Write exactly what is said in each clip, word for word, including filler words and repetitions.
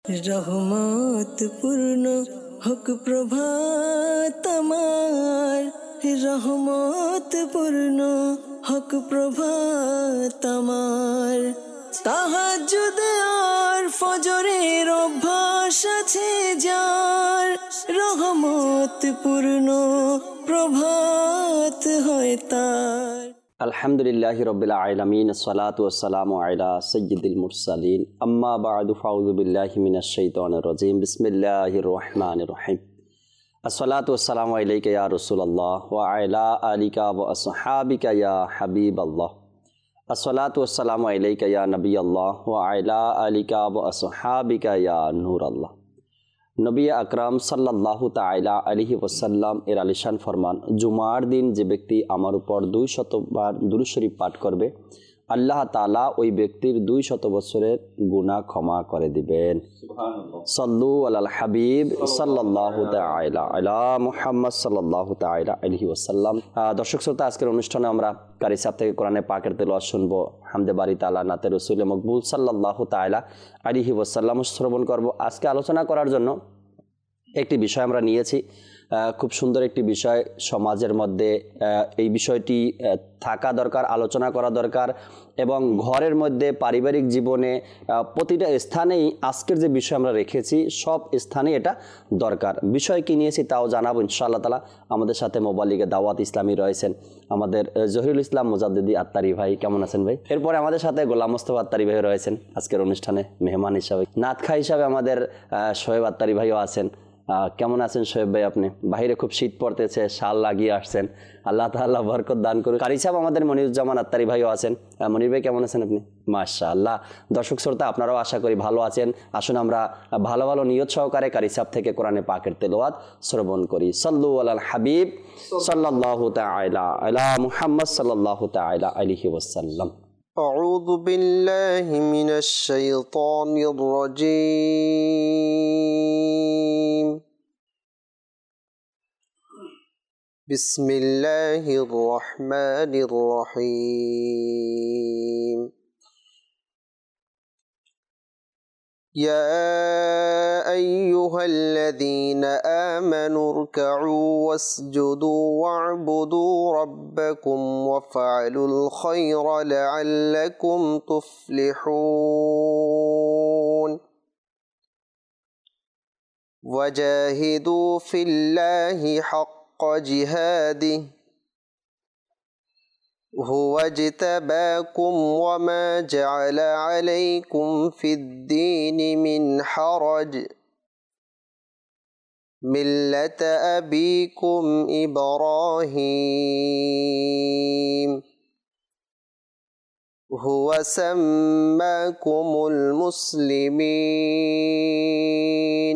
রহমত পূর্ণ হক প্রভাত আমার, রহমত পূর্ণ হক প্রভাত আমার। তাহাজ্জুদ আর ফজরের অভ্যাস আছে যার, রহমত পূর্ণ প্রভাত হয় তার। আলহামদুলিল্লাহি রাব্বিল আলামিন, আসসালাতু ওয়াসসালামু আলা সাইয়্যিদিল মুরসালিন, আম্মা বা'দু, ফাউযু বিল্লাহি মিনাশ শাইতানির রাজীম, বিসমিল্লাহির রহমানির রহিম। আসসালাতু ওয়াসসালামু আলাইকা ইয়া রাসূলুল্লাহ ওয়া আলা আলিকা ওয়া আসহাবিকা ইয়া হাবিবাল্লাহ। আসসালাতু ওয়াসসালামু আলাইকা ইয়া নবিয়াল্লাহ ওয়া আলা আলিকা ওয়া আসহাবিকা ইয়া নূরাল্লাহ। নবী আকরাম সাল্লাল্লাহু তাআলা আলাইহি ওয়াসাল্লাম এর আলিশান ফরমান, জুমার দিন যে ব্যক্তি আমার উপর দুই শতবার দুরূদ শরীফ পাঠ করবে, আল্লাহ তাআলা ওই ব্যক্তির দুই শত বছরের গুনাহ ক্ষমা করে দিবেন। সুবহানাল্লাহ। সাল্লু আলাল হাবিব সাল্লাল্লাহু তাআলা আলা মুহাম্মদ সাল্লাল্লাহু তাআলা আলাইহি ওয়াসাল্লাম। দর্শক শ্রোতা, আজকের অনুষ্ঠানে আমরা কারি সাহেব থেকে কোরআনে পাকের তেলাওয়াত শুনবো, হামদে বারি তাআলা, নাতে রাসূল মকবুল সাল্লাল্লাহু তাআলা আলাইহি ওয়াসাল্লাম শ্রবণ করব। আজকে আলোচনা করার জন্য একটি বিষয় আমরা নিয়েছি, খুব সুন্দর একটি বিষয়। সমাজের মধ্যে এই বিষয়টি থাকা দরকার, আলোচনা করা দরকার, এবং ঘরের মধ্যে পারিবারিক জীবনে প্রতিটা স্থানেই আজকের যে বিষয় আমরা রেখেছি সব স্থানে এটা দরকার। বিষয় কি নিয়েছি তাও জানাবো ইনশাআল্লাহ তাআলা। আমাদের সাথে মোবালিগে দাওয়াত ইসলামী রয়েছেন আমাদের জহিরুল ইসলাম মুজাদ্দিদি আত্তারি ভাই, কেমন আছেন ভাই? এরপরে আমাদের সাথে গোলাম মোস্তফা আত্তারি ভাই রয়েছেন আজকের অনুষ্ঠানে মেহমান হিসাবে। নাতখা হিসাবে আমাদের শোয়েব আত্তারি ভাইও আছেন। কেমন আছেন শোয়েব ভাই? আপনি বাইরে খুব শীত পড়তেছে, শাল লাগিয়ে আসছেন, আল্লাহ তাআলা বরকত দান করুন। কারি সাহেব আমাদের মনিরুজ্জামান আত্তারি ভাইও আছেন। মনির ভাই কেমন আছেন আপনি? মাশাআল্লাহ। দর্শক শ্রোতা, আপনারাও আশা করি ভালো আছেন। আসুন আমরা ভালো ভালো নিয়ত সহকারে কারি সাহেব থেকে কোরআনে পাকের তেলাওয়াত শ্রবণ করি। সাল্লু আলাল হাবিব সাল্লাল্লাহু তাআলা আলা মুহাম্মদ সাল্লাল্লাহু তাআলা আলাইহি ওয়াসাল্লাম। আউযু বিল্লাহি মিনাশ শাইতানির রাজীম। বিসমিল্লাহির রহমানির রহিম। ইয়া আইয়ুহাল্লাযীনা আমানু রুকউ ওয়াসজুদু ওয়া'বুদু রাব্বাকুম ওয়াফআলুল খায়রা লা'আল্লাকুম তুফলিহুন। ওয়াজাহিদু ফিল্লাহি হাক্কা জিহাদিহি হুয়া ইজতাবাকুম ওয়া মা জা'আলা আলাইকুম ফিদ-দীনি মিন হারাজ মিল্লাতা আবিকুম ইব্রাহিম হুয়া সাম্মাকুমুল মুসলিমিন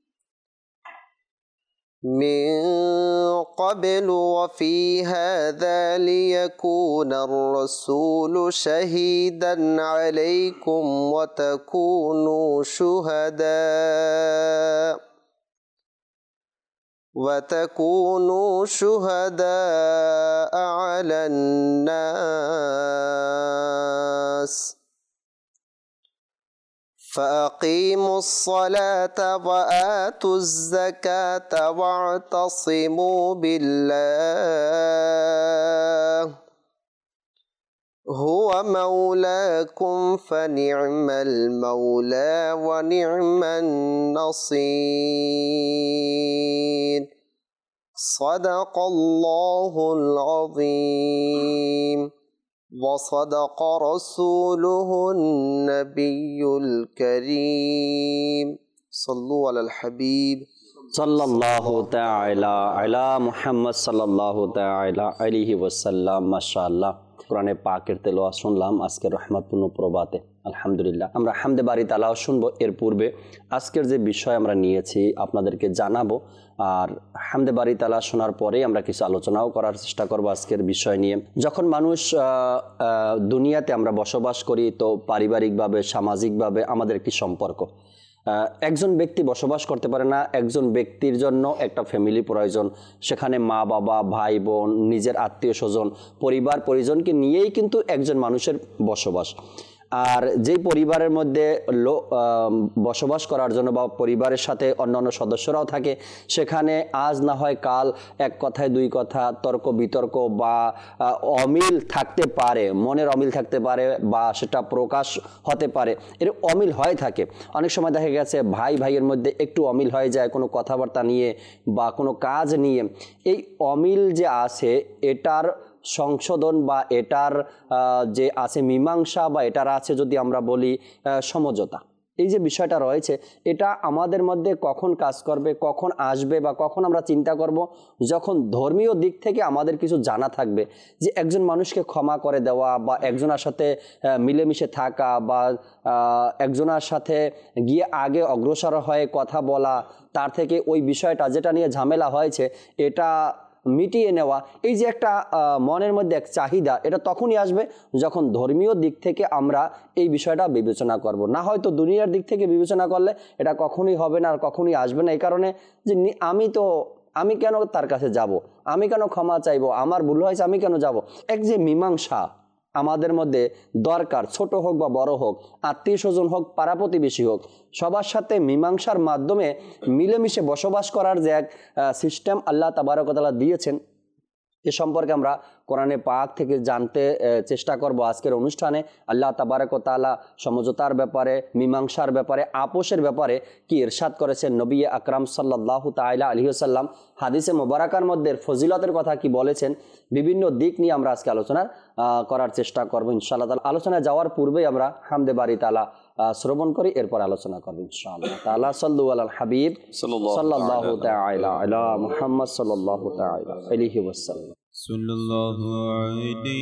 من قبل وفي هذا ليكون الرسول شهيدا عليكم وتكونوا شهداء وتكونوا شهداء على الناس فأقيموا الصلاة وآتوا الزكاة واعتصموا بالله هو مولاكم فنعم المولى ونعم النصير صدق الله العظيم وصدق رسوله النبي الكريم صلوا على الحبيب সাল্লাল্লাহু তাআলা আলা মুহাম্মদ সাল্লাল্লাহু তাআলা আলাইহি ওয়াসাল্লাম। মাশাআল্লাহ, কোরআনে পাকের তেলাওয়াত শুনলাম আজকে রহমতপূর্ণ প্রভাতে। আলহামদুলিল্লাহ, আমরা হামদে বারি তাআলাও শুনবো। এর পূর্বে আজকের যে বিষয় আমরা নিয়েছি আপনাদেরকে জানাবো, আর হামদে বারি তাআলা শোনার পরেই আমরা কিছু আলোচনাও করার চেষ্টা করব আজকের বিষয় নিয়ে। যখন মানুষ দুনিয়াতে আমরা বসবাস করি, তো পারিবারিকভাবে সামাজিকভাবে আমাদের একটি সম্পর্ক। একজন ব্যক্তি বসবাস করতে পারে না, একজন ব্যক্তির জন্য একটা ফ্যামিলি প্রয়োজন। সেখানে মা বাবা, ভাই বোন, নিজের আত্মীয় স্বজন, পরিবার পরিজনকে নিয়েই কিন্তু একজন মানুষের বসবাস। আর যেই পরিবারের মধ্যে লো বসবাস করার জন্য বা পরিবারের সাথে অন্যান্য সদস্যরাও থাকে, সেখানে আজ না হয় কাল এক কথায় দুই কথা তর্ক বিতর্ক বা অমিল থাকতে পারে, মনের অমিল থাকতে পারে বা সেটা প্রকাশ হতে পারে। এর অমিল হয়ে থাকে। অনেক সময় দেখা গেছে ভাই ভাইয়ের মধ্যে একটু অমিল হয়ে যায় কোনো কথাবার্তা নিয়ে বা কোনো কাজ নিয়ে। এই অমিল যে আছে এটার সংশোধন বা এটার যে আছে মীমাংসা বা এটার আছে যদি আমরা বলি সমঝোতা, এই যে বিষয়টা রয়েছে এটা আমাদের মধ্যে কখন কাজ করবে, কখন আসবে বা কখন আমরা চিন্তা করব, যখন ধর্মীয় দিক থেকে আমাদের কিছু জানা থাকবে যে একজন মানুষকে ক্ষমা করে দেওয়া বা একজনের সাথে মিলেমিশে থাকা বা একজনের সাথে গিয়ে আগে অগ্রসর হয়ে কথা বলা, তার থেকে ওই বিষয়টা যেটা নিয়ে ঝামেলা হয়েছে এটা মিটিয়ে নেওয়া, এই যে একটা মনের মধ্যে এক চাহিদা, এটা তখনই আসবে যখন ধর্মীয় দিক থেকে আমরা এই বিষয়টা বিবেচনা করব। না হয়তো দুনিয়ার দিক থেকে বিবেচনা করলে এটা কখনোই হবে না আর কখনোই আসবে না। এই কারণে যে আমি তো আমি কেন তার কাছে যাব, আমি কেন ক্ষমা চাইবো, আমার ভুল হয়েছে আমি কেন যাব, এক যে মীমাংসা আমাদের মধ্যে দরকার, ছোট হোক বা বড় হোক, আত্মীয় স্বজন হোক, পাড়া প্রতিবেশী হোক, সবার সাথে মীমাংসার মাধ্যমে মিলেমিশে বসবাস করার যে এক সিস্টেম আল্লাহ তাবারক ওয়া তাআলা দিয়েছেন, এ সম্পর্কে আমরা কোরআনে পাক থেকে জানতে চেষ্টা করব আজকের অনুষ্ঠানে। আল্লাহ তাবারক ওয়া তাআলা সমঝোতার ব্যাপারে, মীমাংসার ব্যাপারে, আপোষের ব্যাপারে কি ইরশাদ করেছেন নবী আকরাম সাল্লাল্লাহু তাআলা আলাইহি ওয়াসাল্লাম হাদিসে মোবারকার মধ্যে ফজিলতের কথা কি বলেছেন, বিভিন্ন দিক নিয়ে আমরা আজকে আলোচনা করার চেষ্টা করব ইনশাআল্লাহ তাআলা। আলোচনায় যাওয়ার পূর্বেই আমরা হামদে বারি তাআলা শ্রবণ করি, এরপর আলোচনা করব ইনশাআল্লাহ তাআলা। সাল্লু আলাল হাবিব সাল্লাল্লাহু তাআলা আলা মুহাম্মদ সাল্লাল্লাহু তাআলা আলাইহি ওয়াসাল্লাম। সাল্লাল্লাহু আলাইহি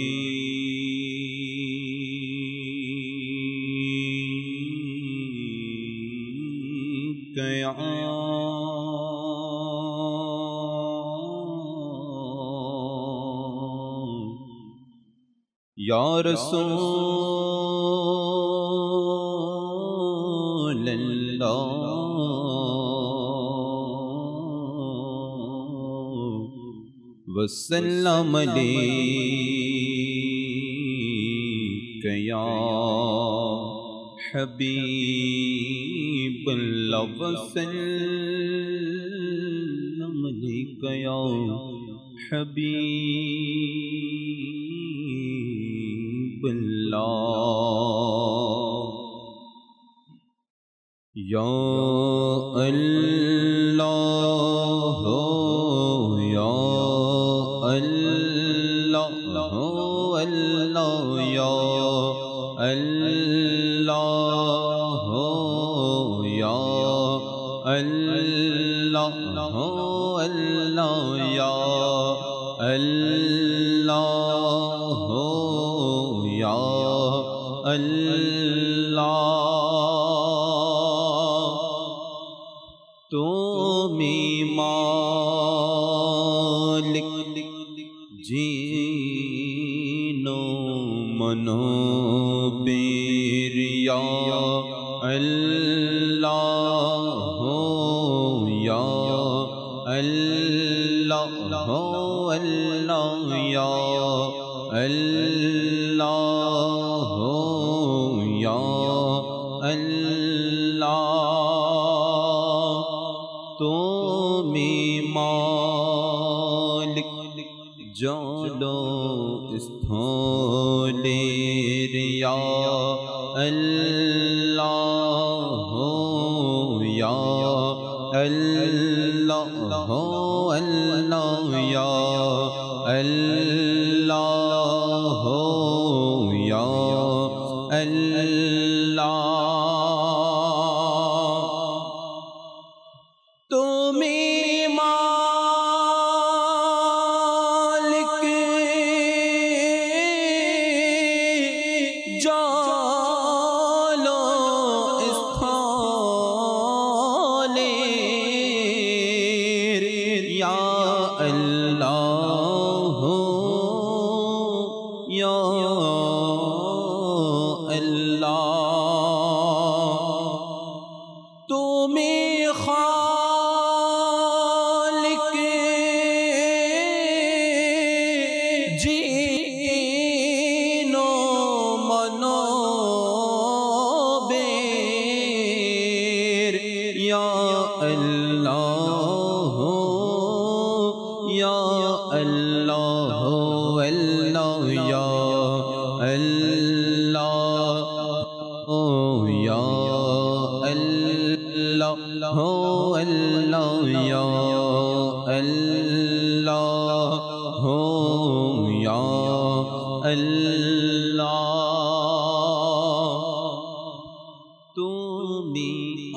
या रसूल अल्लाह वसल्लम अलैका या हबीबल्लाह वसल्लम अलैका या हबीबल्लाह या अल्लाह या अल्लाह अल्लाह या अल्लाह या अल्लाह अल्लाह या अल्लाह या अल्लाह तुम्हीं मालिक जीनो मनो बेरिया अल्लाह या अल्लाह अल्लाह या अल्लाह या अल्लाह तुम्हीं मालिक जानो स्थलेर या अल्लाह या अल्लाह अल्लाह या अल्लाह या अल्लाह तुम्हीं मालिक जानो स्थलेर या अल्लाह या अल्लाह तुम्हीं खालिक जीनो मनो या अल्लाह या अल्लाह अल्लाह या अल्लाह या अल्लाह अल्लाह या अल्लाह या अल्लाह तुमी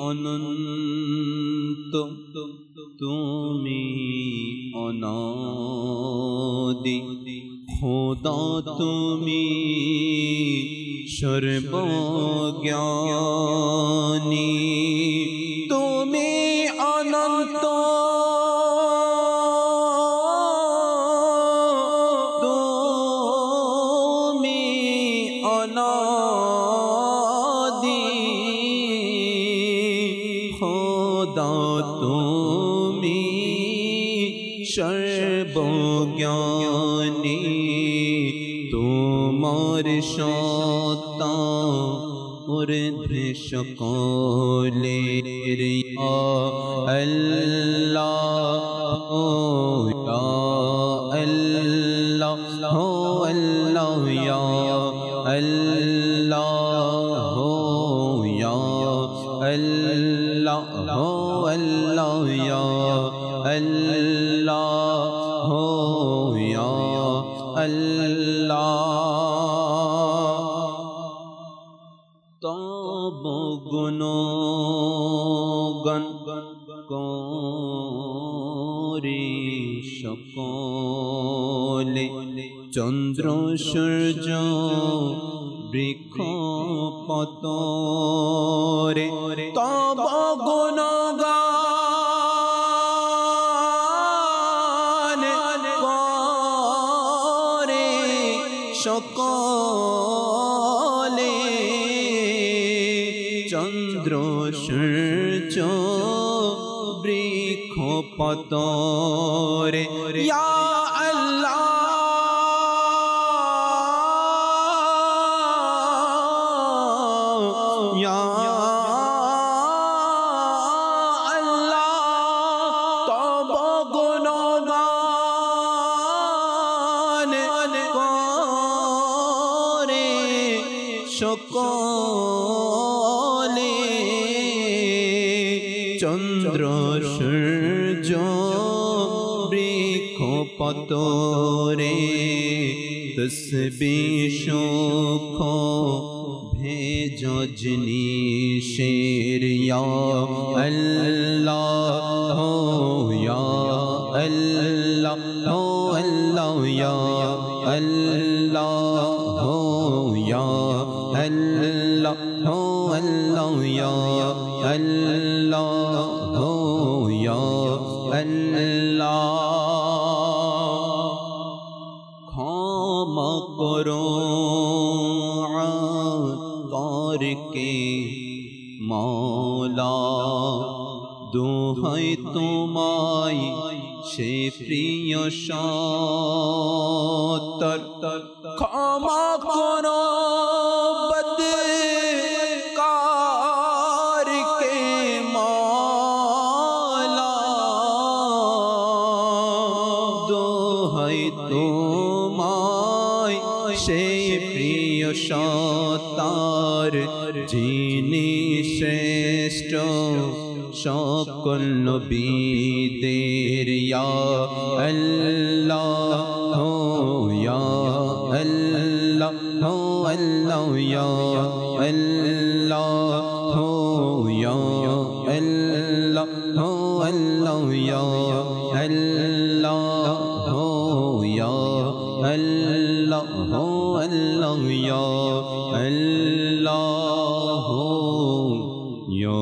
अनंत तुमी अनादि खुदा तुमी सर्वज्ञानी तुमी अनंत तुमी अनादि खुदा तुमी सर्वज्ञानी তোমার সত্তা ঊর্ধ্বে সকলের আল্লাহ ইয়া আল্লাহ আল্লাহ ইয়া আল্লাহ ইয়া আল্লাহ আল্লাহ ইয়া আল্লাহ ইয়া আল্লাহ তব গুণগান করে সকলে চন্দ্র সূর্য বৃক্ষ পতরে তব গুণগান করে সকলে চন্দ্র সূর্য বৃক্ষ পতরে ইয়া আল্লাহ ইয়া আল্লাহ তব গুণগান করে সকলে চন্দ্র সূর্য বৃক্ষ পতরে তসবিহ সুখ ভেজনি শের ইয়া আল্লাহ ইয়া আল্লাহ আল্লাহ ইয়া আল্লাহ ইয়া আল্লাহ আল্লাহ ইয়া আল্লাহ ইয়া আল্লাহ ক্ষমা করো আতরকে মওলা দোহাই তোমায় সে প্রিয় সত্তর ক্ষমা করো বদকারকে মওলা দোহাই তোমায় সে প্রিয় সত্তর যিনি শ্রেষ্ঠ সকল নবীদের ইয়া আল্লাহ ইয়া আল্লাহ আল্লাহ ইয়া আল্লাহ ইয়া আল্লাহ আল্লাহ ইয়া আল্লাহ ইয়া আল্লাহ আল্লাহ ইয়া আল্লাহ ইয়া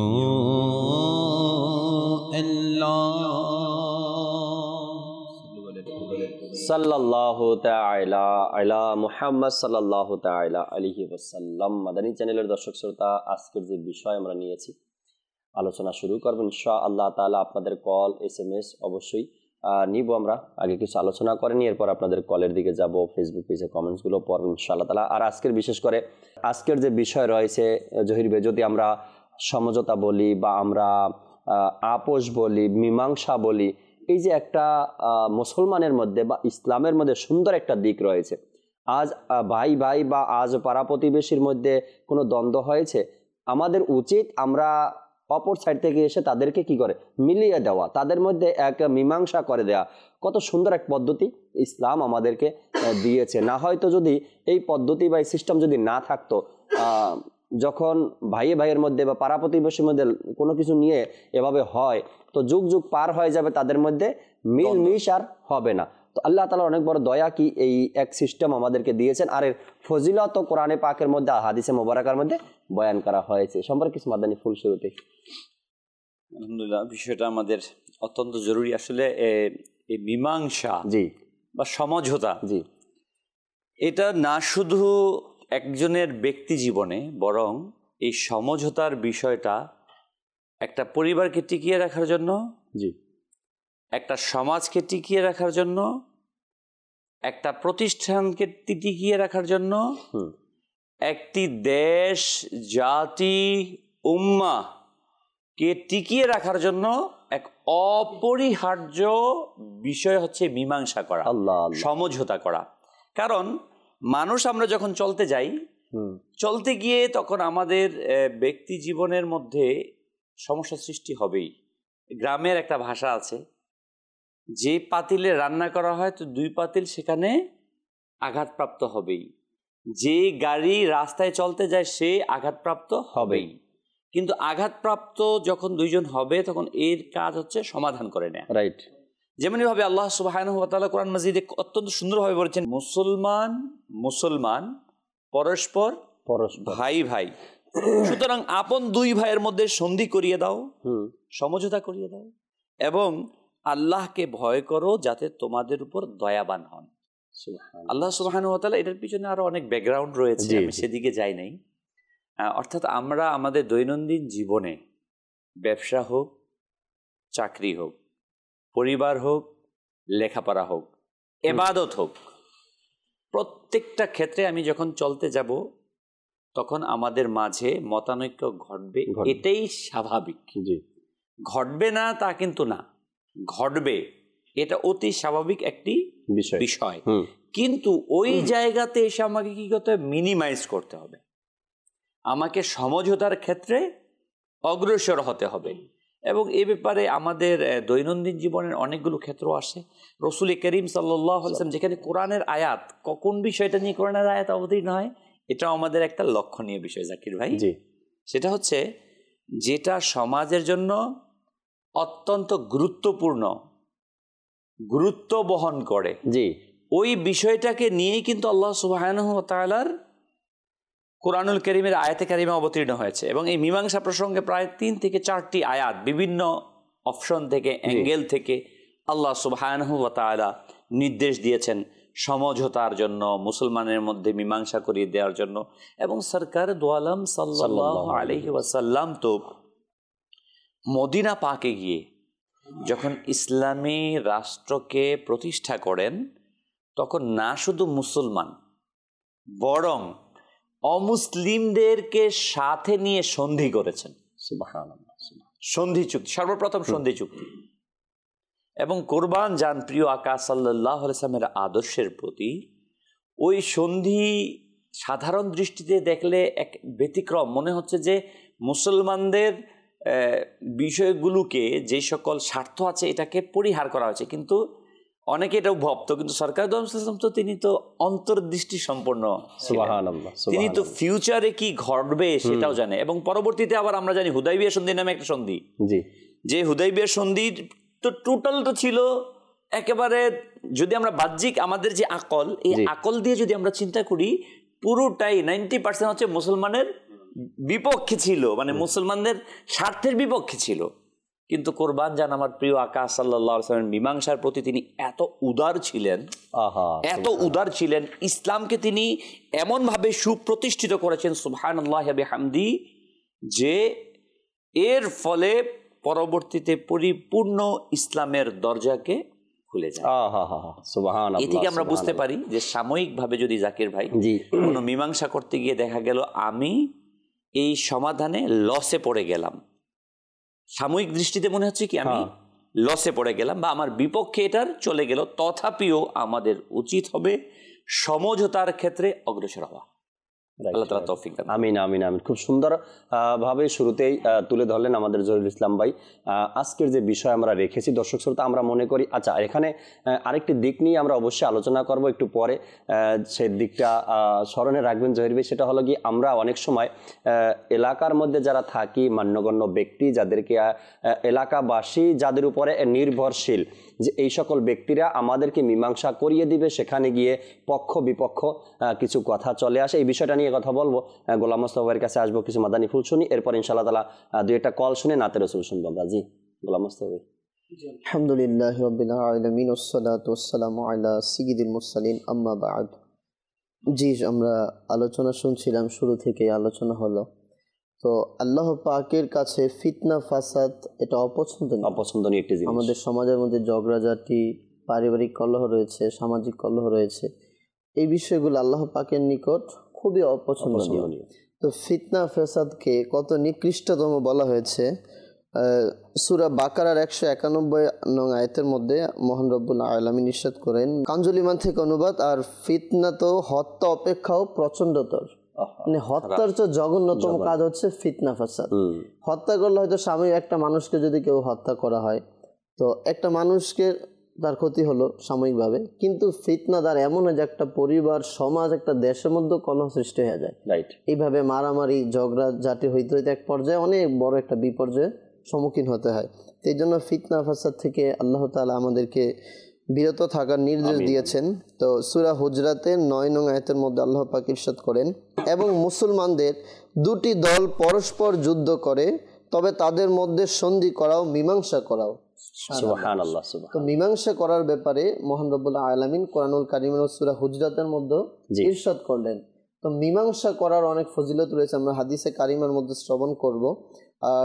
সাল্লাল্লাহু তাআলা আলা মুহাম্মদ সাল্লাল্লাহু তাআলা আলাইহি ওয়াসাল্লাম। মাদানী চ্যানেলের দর্শক শ্রোতা, আজকের যে বিষয় আমরা নিয়েছি আলোচনা শুরু করব ইনশাআল্লাহ তাআলা। আপনাদের কল এস এম এস অবশ্যই নিব আমরা। আগে কিছু আলোচনা করে নিয়ে এরপর আপনাদের কলের দিকে যাব, ফেসবুক পেজে কমেন্টসগুলো পড়ব ইনশাআল্লাহ তাআলা। আর আজকের বিশেষ করে আজকের যে বিষয় রয়েছে জহির ভাই, যদি আমরা সমঝোতা বলি বা আমরা আহ, আপোষ বলি, মীমাংসা বলি, এই যে একটা আহ, মুসলমানের মধ্যে বা ইসলামের মধ্যে সুন্দর একটা দিক রয়েছে। আজ আহ, ভাই ভাই বা আজ পাড়া প্রতিবেশীর মধ্যে কোনো দ্বন্দ্ব হয়েছে, আমাদের উচিত আমরা অপর সাইড থেকে এসে তাদেরকে কি করে মিলিয়ে দেওয়া, তাদের মধ্যে এক মীমাংসা করে দেওয়া। কত সুন্দর এক পদ্ধতি ইসলাম আমাদেরকে আহ, দিয়েছে। না হয়তো যদি এই পদ্ধতি বা এই সিস্টেম যদি না থাকতো, আহ, যখন ভাই ভাইয়ের মধ্যে বা পাড়া প্রতিবেশীর মধ্যে কোনো কিছু নিয়ে এভাবে হয়, তো যুগ যুগ পার হয়ে যাবে, তাদের মধ্যে মিল মিশ আর হবে না। তো আল্লাহ তাআলা অনেক বড় দয়া কি এই এক সিস্টেম আমাদেরকে দিয়েছেন, আর এর ফজিলত কোরআনে পাকের মধ্যে হাদিসে মোবারকার মধ্যে বয়ান করা হয়েছে। সম্পর্কে কিছু মাদানী ফুল শুরুতে। আলহামদুলিল্লাহ, বিষয়টা আমাদের অত্যন্ত জরুরি। আসলে এই মীমাংসা জি বা সমঝোতা, জি এটা না শুধু একজনের ব্যক্তি জীবনে, বরং এই সমঝোতার বিষয়টা একটা পরিবারকে টিকিয়ে রাখার জন্য, জি একটা সমাজকে টিকিয়ে রাখার জন্য, একটা প্রতিষ্ঠানকে টিকিয়ে রাখার জন্য, হুম একটি দেশ, জাতি, উম্মাহ কে টিকিয়ে রাখার জন্য এক অপরিহার্য বিষয় হচ্ছে মীমাংসা করা, আল্লাহ আল্লাহ। সমঝোতা করা। কারণ মানুষ আমরা যখন চলতে যাই, হুম চলতে গিয়ে তখন আমাদের আহ, ব্যক্তি জীবনের মধ্যে সমস্যা সৃষ্টি হবেই। গ্রামের একটা ভাষা আছে, যে পাতিলে রান্না করা হয় তো দুই পাতিল সেখানে আঘাতপ্রাপ্ত হবেই। যে গাড়ি রাস্তায় চলতে যায় সে আঘাতপ্রাপ্ত হবেই। কিন্তু আঘাতপ্রাপ্ত যখন দুইজন হবে তখন এর কাজ হচ্ছে সমাধান করে নেয়া। রাইট। যেমনি ভাবে আল্লাহ সুবহানাহু ওয়া তাআলা কোরআন মাজিদে অত্যন্ত সুন্দরভাবে বলেছেন, মুসলমান মুসলমান পরস্পর পরস্পর ভাই ভাই, সুতরাং আপন দুই ভাইয়ের মধ্যে সন্ধি করিয়ে দাও, হুম সমঝোতা করিয়ে দাও, এবং আল্লাহকে ভয় করো যাতে তোমাদের উপর দয়াবান হন। আল্লাহ সুবহানাহু ওয়া তাআলা, এটার পিছনে আরো অনেক ব্যাকগ্রাউন্ড রয়েছে, আমি সেদিকে যাই নাই। অর্থাৎ আমরা আমাদের দৈনন্দিন জীবনে, ব্যবসা হোক, চাকরি হোক, পরিবার হোক, লেখাপড়া হোক, ইবাদত হোক, প্রত্যেকটা ক্ষেত্রে আমি যখন চলতে যাব তখন আমাদের মাঝে মতানৈক্য ঘটবে, এটাই স্বাভাবিক। জি, ঘটবে না তা কিন্তু না, ঘটবে, এটা অতি স্বাভাবিক একটি বিষয় বিষয়। কিন্তু ওই জায়গাতে এসে আমাকে কি করতে হবে? মিনিমাইজ করতে হবে, আমাকে সমঝোতার ক্ষেত্রে অগ্রসর হতে হবে। এবং এ ব্যাপারে আমাদের দৈনন্দিন জীবনের অনেকগুলো ক্ষেত্র আসে। রসুল করিম সাল্লাল্লাহু আলাইহি ওয়াসাল্লাম যেখানে কোরআনের আয়াত, কোন বিষয়টা নিয়ে কোরআনের আয়াত অবতীর্ণ হয়, এটাও আমাদের একটা লক্ষণীয় বিষয় জাকির ভাই। সেটা হচ্ছে যেটা সমাজের জন্য অত্যন্ত গুরুত্বপূর্ণ, গুরুত্ব বহন করে, জি, ওই বিষয়টাকে নিয়েই কিন্তু আল্লাহ সুবহানাহু ওয়া তাআলার কোরআনুল কারীমের আয়াতে কারিমা অবতীর্ণ হয়েছে। এবং এই মীমাংসা প্রসঙ্গে প্রায় তিন থেকে চারটি আয়াত বিভিন্ন অপশন থেকে, অ্যাঙ্গেল থেকে আল্লাহ সুবহানাহু ওয়া তাআলা নির্দেশ দিয়েছেন সমঝোতার জন্য, মুসলমানের মধ্যে মীমাংসা করিয়ে দেওয়ার জন্য। এবং সরকার দু আলম সাল্লাল্লাহু আলাইহি ওয়াসাল্লাম তো মদিনা পাকে গিয়ে যখন ইসলামী রাষ্ট্রকে প্রতিষ্ঠা করেন, তখন না শুধু মুসলমান বরং অমুসলিমদেরকে সাথে নিয়ে সন্ধি করেছেন। সুবহানাল্লাহ, সন্ধি চুক্তি, সর্বপ্রথম সন্ধি চুক্তি। এবং কোরবান যান প্রিয় আকা সাল্লাল্লাহু আলাইহি ওয়াসাল্লামের আদর্শের প্রতি, ওই সন্ধি সাধারণ দৃষ্টিতে দেখলে এক ব্যতিক্রম মনে হচ্ছে, যে মুসলমানদের বিষয়গুলোকে, যে সকল স্বার্থ আছে এটাকে পরিহার করা হয়েছে। কিন্তু অনেকে এটাও ভাবত, কিন্তু সরকার তো তিনি তো অন্তর্দৃষ্টি সম্পন্ন, তিনি তো ফিউচারে কি ঘটবে সেটাও জানে। এবং পরবর্তীতে আবার আমরা জানি হুদাইবিয়া সন্ধি নামে একটা সন্ধি, যে হুদাইবিয়া সন্ধি তো টোটাল তো ছিল একেবারে, যদি আমরা বাহ্যিক আমাদের যে আকল, এই আকল দিয়ে যদি আমরা চিন্তা করি, পুরোটাই নাইনটি পার্সেন্ট হচ্ছে মুসলমানের বিপক্ষে ছিল, মানে মুসলমানদের স্বার্থের বিপক্ষে ছিল। কিন্তু কোরবান যান আমার প্রিয় আকা সাল্লাল্লাহু আলাইহি ওয়াসাল্লামের মীমাংসার প্রতি তিনি এত উদার ছিলেন, এত উদার ছিলেন, ইসলামকে তিনি এমন ভাবে সুপ্রতিষ্ঠিত করেছেন, সুবহানাল্লাহি ওয়া বিহামদি, যে এর ফলে পরবর্তীতে পরিপূর্ণ ইসলামের দরজাকে খুলে যায়। এ থেকে আমরা বুঝতে পারি যে সাময়িকভাবে যদি জাকির ভাই কোনো মীমাংসা করতে গিয়ে দেখা গেল আমি এই সমাধানে লসে পড়ে গেলাম, সাময়িক দৃষ্টিতে মনে হচ্ছে কি আমি লসে পড়ে গেলাম বা আমার বিপক্ষে এটার চলে গেল, তথাপিও আমাদের উচিত হবে সমঝোতার ক্ষেত্রে অগ্রসর হওয়া। আল্লাহ তাআলা তৌফিক দান। আমিন আমিন আমিন। খুব সুন্দর ভাবে শুরুতেই তুলে ধরলেন আমাদের জহিরুল ইসলাম ভাই। আজকের যে বিষয় আমরা রেখেছি দর্শক শ্রোতা, আমরা মনে করি আচ্ছা এখানে আরেকটি দিক নিয়ে আমরা অবশ্যই আলোচনা করব একটু পরে, সেই দিকটা স্মরণে রাখবেন জহির ভাই। সেটা হলো কি, আমরা অনেক সময় এলাকার মধ্যে যারা থাকি, মান্যগণ্য ব্যক্তি যাদেরকে এলাকাবাসী যাদের উপরে নির্ভরশীল, যে এই সকল ব্যক্তিরা আমাদেরকে মীমাংসা করিয়ে দিবে, সেখানে গিয়ে পক্ষ বিপক্ষ কিছু কথা চলে আসে। এই বিষয়টা নিয়ে কথা বলবো। গোলাম মোস্তফার কাছে আসবো, কিছু মাদানী ফুল শুনি, এরপর ইনশাআল্লাহ তাআলা দুই একটা কল শুনে নাতে রাসূল শুনবো আমরা। জি গোলাম মোস্তফা। আলহামদুলিল্লাহি রাব্বিল আলামিন ওয়াসসালাতু ওয়াসসালামু আলা সাইয়্যিদিল মুরসালিন আম্মা বা'দ। জি, আমরা আলোচনা শুনছিলাম, শুরু থেকে আলোচনা হলো। তো আল্লাহ পাকের কাছে ফিতনা ফাসাদ এটা অপছন্দনীয় অপছন্দনীয় একটি জিনিস। আমাদের সমাজের মধ্যে ঝগড়াঝাটি, পারিবারিক কলহ রয়েছে, সামাজিক কলহ রয়েছে, এই বিষয়গুলো আল্লাহ পাকের নিকট খুবই অপছন্দনীয়। তো ফিতনা ফাসাদকে কত নিকৃষ্টতম বলা হয়েছে। সূরা বাকারার একশো একানব্বই নং আয়াতের মধ্যে মহান রব্বুল আলামিন ইরশাদ করেন, কানজুল ঈমান থেকে অনুবাদ, আর ফিতনা তো হত্যা অপেক্ষাও প্রচন্ডতর। মানে হত্যার চেয়ে জঘন্যতম কাজ হচ্ছে ফিতনা ফাসাদ। হত্যা করলে হয়তো সাময়িক একটা মানুষকে যদি কেউ হত্যা করা হয়, তো একটা মানুষকে তার ক্ষতি হলো সাময়িকভাবে, কিন্তু ফিতনা দ্বারা এমন যে একটা পরিবার, সমাজ, একটা দেশের মধ্যে কলহ সৃষ্টি হয়ে যায়। রাইট। এইভাবে মারামারি, ঝগড়া ঝাঁটি হইতে হইতে এক পর্যায়ে অনেক বড় একটা বিপর্যয়ের সম্মুখীন হতে হয়। তো এই জন্য ফিতনা ফাসাদ থেকে আল্লাহ তাআলা আমাদেরকে বিরত থাকার নির্দেশ দিয়েছেন। তো সূরা হুজরাতের নয় নং আয়াতের মধ্যে আল্লাহ পাক ইরশাদ করেন, এবং মুসলমানদের দুটি দল পরস্পর যুদ্ধ করে, তবে তাদের মধ্যে সন্ধি করাও, মীমাংসা করাও। সুবহানাল্লাহ। তো মীমাংসা করার ব্যাপারে মহান রব্বুল আলামিন কোরআনুল কারীমের সূরা হুজরাতের মধ্যে ইরশাদ করলেন। তো মীমাংসা করার অনেক ফজিলত রয়েছে, আমরা হাদিসে কারিমার মধ্যে শ্রবণ করব। আর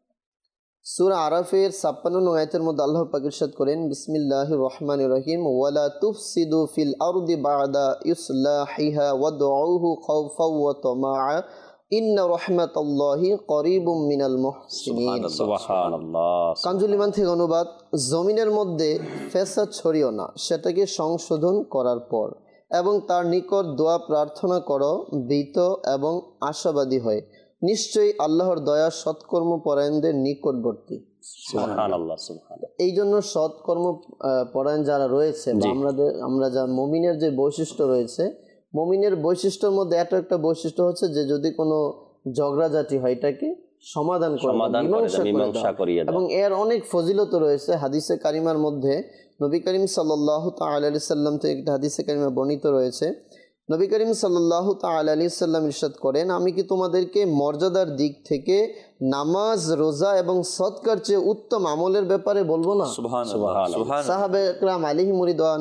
সূরা আরাফের ছাপ্পান্ন নং আয়াতের মধ্যে আল্লাহ পাক ইরশাদ করেন, বিসমিল্লাহির রহমানির রহিম, ওয়ালা তুফসিদু ফিল আরদি বা'দা ইসলাহিহা ওয়াদউহু খাওফাও ওয়া তামাআ ইন্না রাহমাতাল্লাহি করিবুম মিনাল মুহসিনিন। সুবহানাল্লাহ। কানজুল ঈমান থেকে অনুবাদ, জমিনের মধ্যে ফ্যাসাদ ছড়িও না, সেটাকে সংশোধন করার পর, এবং তার নিকট দোয়া প্রার্থনা করো ভীত এবং আশাবাদী হয়ে, নিশ্চয়ই আল্লাহর দয়া সৎকর্ম পরায়ণদের নিকটবর্তী। সুবহানাল্লাহ। এই জন্য সৎকর্ম পরায়ণ যারা রয়েছে, আমাদের আমরা যা মুমিনের যে বৈশিষ্ট্য রয়েছে, মুমিনের বৈশিষ্ট্যের মধ্যে এত একটা বৈশিষ্ট্য হচ্ছে যে যদি কোনো ঝগড়াঝাটি হয় এটাকে সমাধান করে, মীমাংসা করিয়ে দাও। এবং এর অনেক ফজিলত রয়েছে হাদিসে কারিমার মধ্যে। নবী করিম সাল্লাল্লাহু তাআলা আলাইহি সাল্লাম থেকে একটা হাদিসে কারিমা বর্ণিত রয়েছে। নবী করিম সাল্লাল্লাহু তাআলা আলাইহি সাল্লাম ইরশাদ করেন, আমি কি তোমাদেরকে মর্যাদার দিক থেকে নামাজ, রোজা এবং সদকার চেয়ে উত্তম আমলের ব্যাপারে বলবো না? সুবহানাল্লাহ। সাহাবে একরাম আলাইহিম রিদওয়ান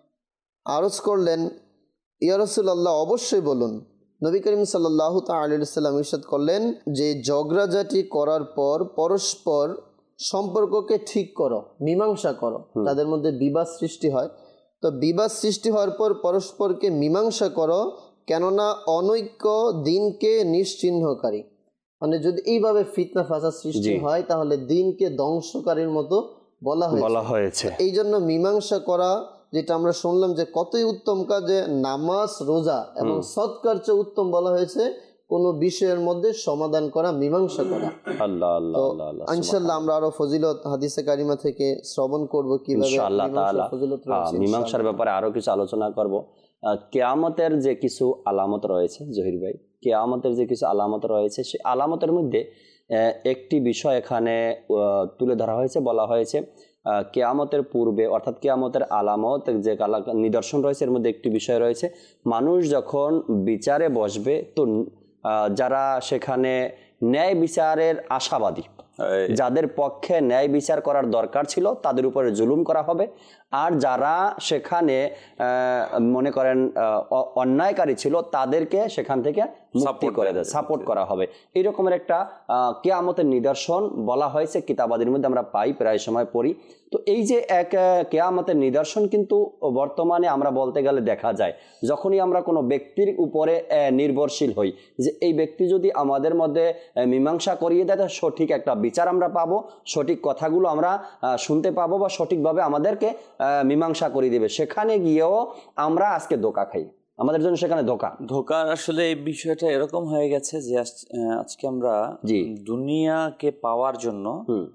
আরজ করলেন, ইয়া রাসূলুল্লাহ, অবশ্যই বলুন। নবী করিম সাল্লাল্লাহু তাআলা আলাইহি সাল্লাম ইরশাদ করলেন যে ঝগড়াঝাটি করার পর পরস্পর সম্পর্ককে ঠিক করো, মীমাংসা করো। তাদের মধ্যে বিবাদ সৃষ্টি হয়, তো বিবাদ সৃষ্টি হওয়ার পর পরস্পরকে মীমাংসা করো, কেননা অনৈক্য দিনকে নিশ্চিহ্নকারী। মানে যদি এইভাবে ফিতনা ফাসাদ সৃষ্টি হয় তাহলে দিনকে ধ্বংসকারীর মতো বলা বলা হয়েছে। এই জন্য মীমাংসা করা, যেটা আমরা শুনলাম যে কতই উত্তম কাজে নামাজ, রোজা এবং সদকার চেয়ে উত্তম বলা হয়েছে কোন বিষয়ের মধ্যে সমাধান করা, মীমাংসা করা। আল্লাহ আল্লাহ আল্লাহ। ইনশাআল্লাহ আমরা আরো ফজিলত হাদিসে কারিমা থেকে শ্রবণ করব, কিভাবে ইনশাআল্লাহ তাআলা মীমাংসার ব্যাপারে আরো কিছু আলোচনা করব। কিয়ামতের যে কিছু আলামত রয়েছে জহির ভাই, কিয়ামতের যে কিছু আলামত রয়েছে, সেই আলামতের মধ্যে একটি বিষয় এখানে তুলে ধরা হয়েছে, বলা হয়েছে কিয়ামতের পূর্বে, অর্থাৎ কিয়ামতের আলামত যে নিদর্শন রয়েছে এর মধ্যে একটি বিষয় রয়েছে, মানুষ যখন বিচারে বসবে তো যারা সেখানে ন্যায় বিচারের আশাবাদী, যাদের পক্ষে ন্যায় বিচার করার দরকার ছিল তাদের উপরে জুলুম করা হবে, আর যারা সেখানে মনে করেন অন্যায়কারী ছিল তাদেরকে সেখান থেকে মুক্তি করে দেয়, সাপোর্ট করা হবে। এই রকমের একটা কিয়ামতের নিদর্শন বলা হয়েছে কিতাবাদের মধ্যে, আমরা পাই, প্রায় সময় পড়ি। তো এই যে এক কিয়ামতের নিদর্শন কিন্তু বর্তমানে আমরা বলতে গেলে দেখা যায়, যখনই আমরা কোনো ব্যক্তির উপরে নির্ভরশীল হই যে এই ব্যক্তি যদি আমাদের মধ্যে মীমাংসা করিয়ে দেয়, সঠিক একটা বিচার আমরা পাবো, সঠিক কথাগুলো আমরা শুনতে পাবো, বা সঠিকভাবে আমাদেরকে মীমাংসা করিয়ে দেবে, সেখানে গিয়েও আমরা আজকে ধোঁকা খাই, আমাদের জন্য সেখানে ধোঁকা। ধোঁকার আসলে এই বিষয়টা এরকম হয়ে গেছে যে আজকে আমরা দুনিয়াকে পাওয়ার জন্য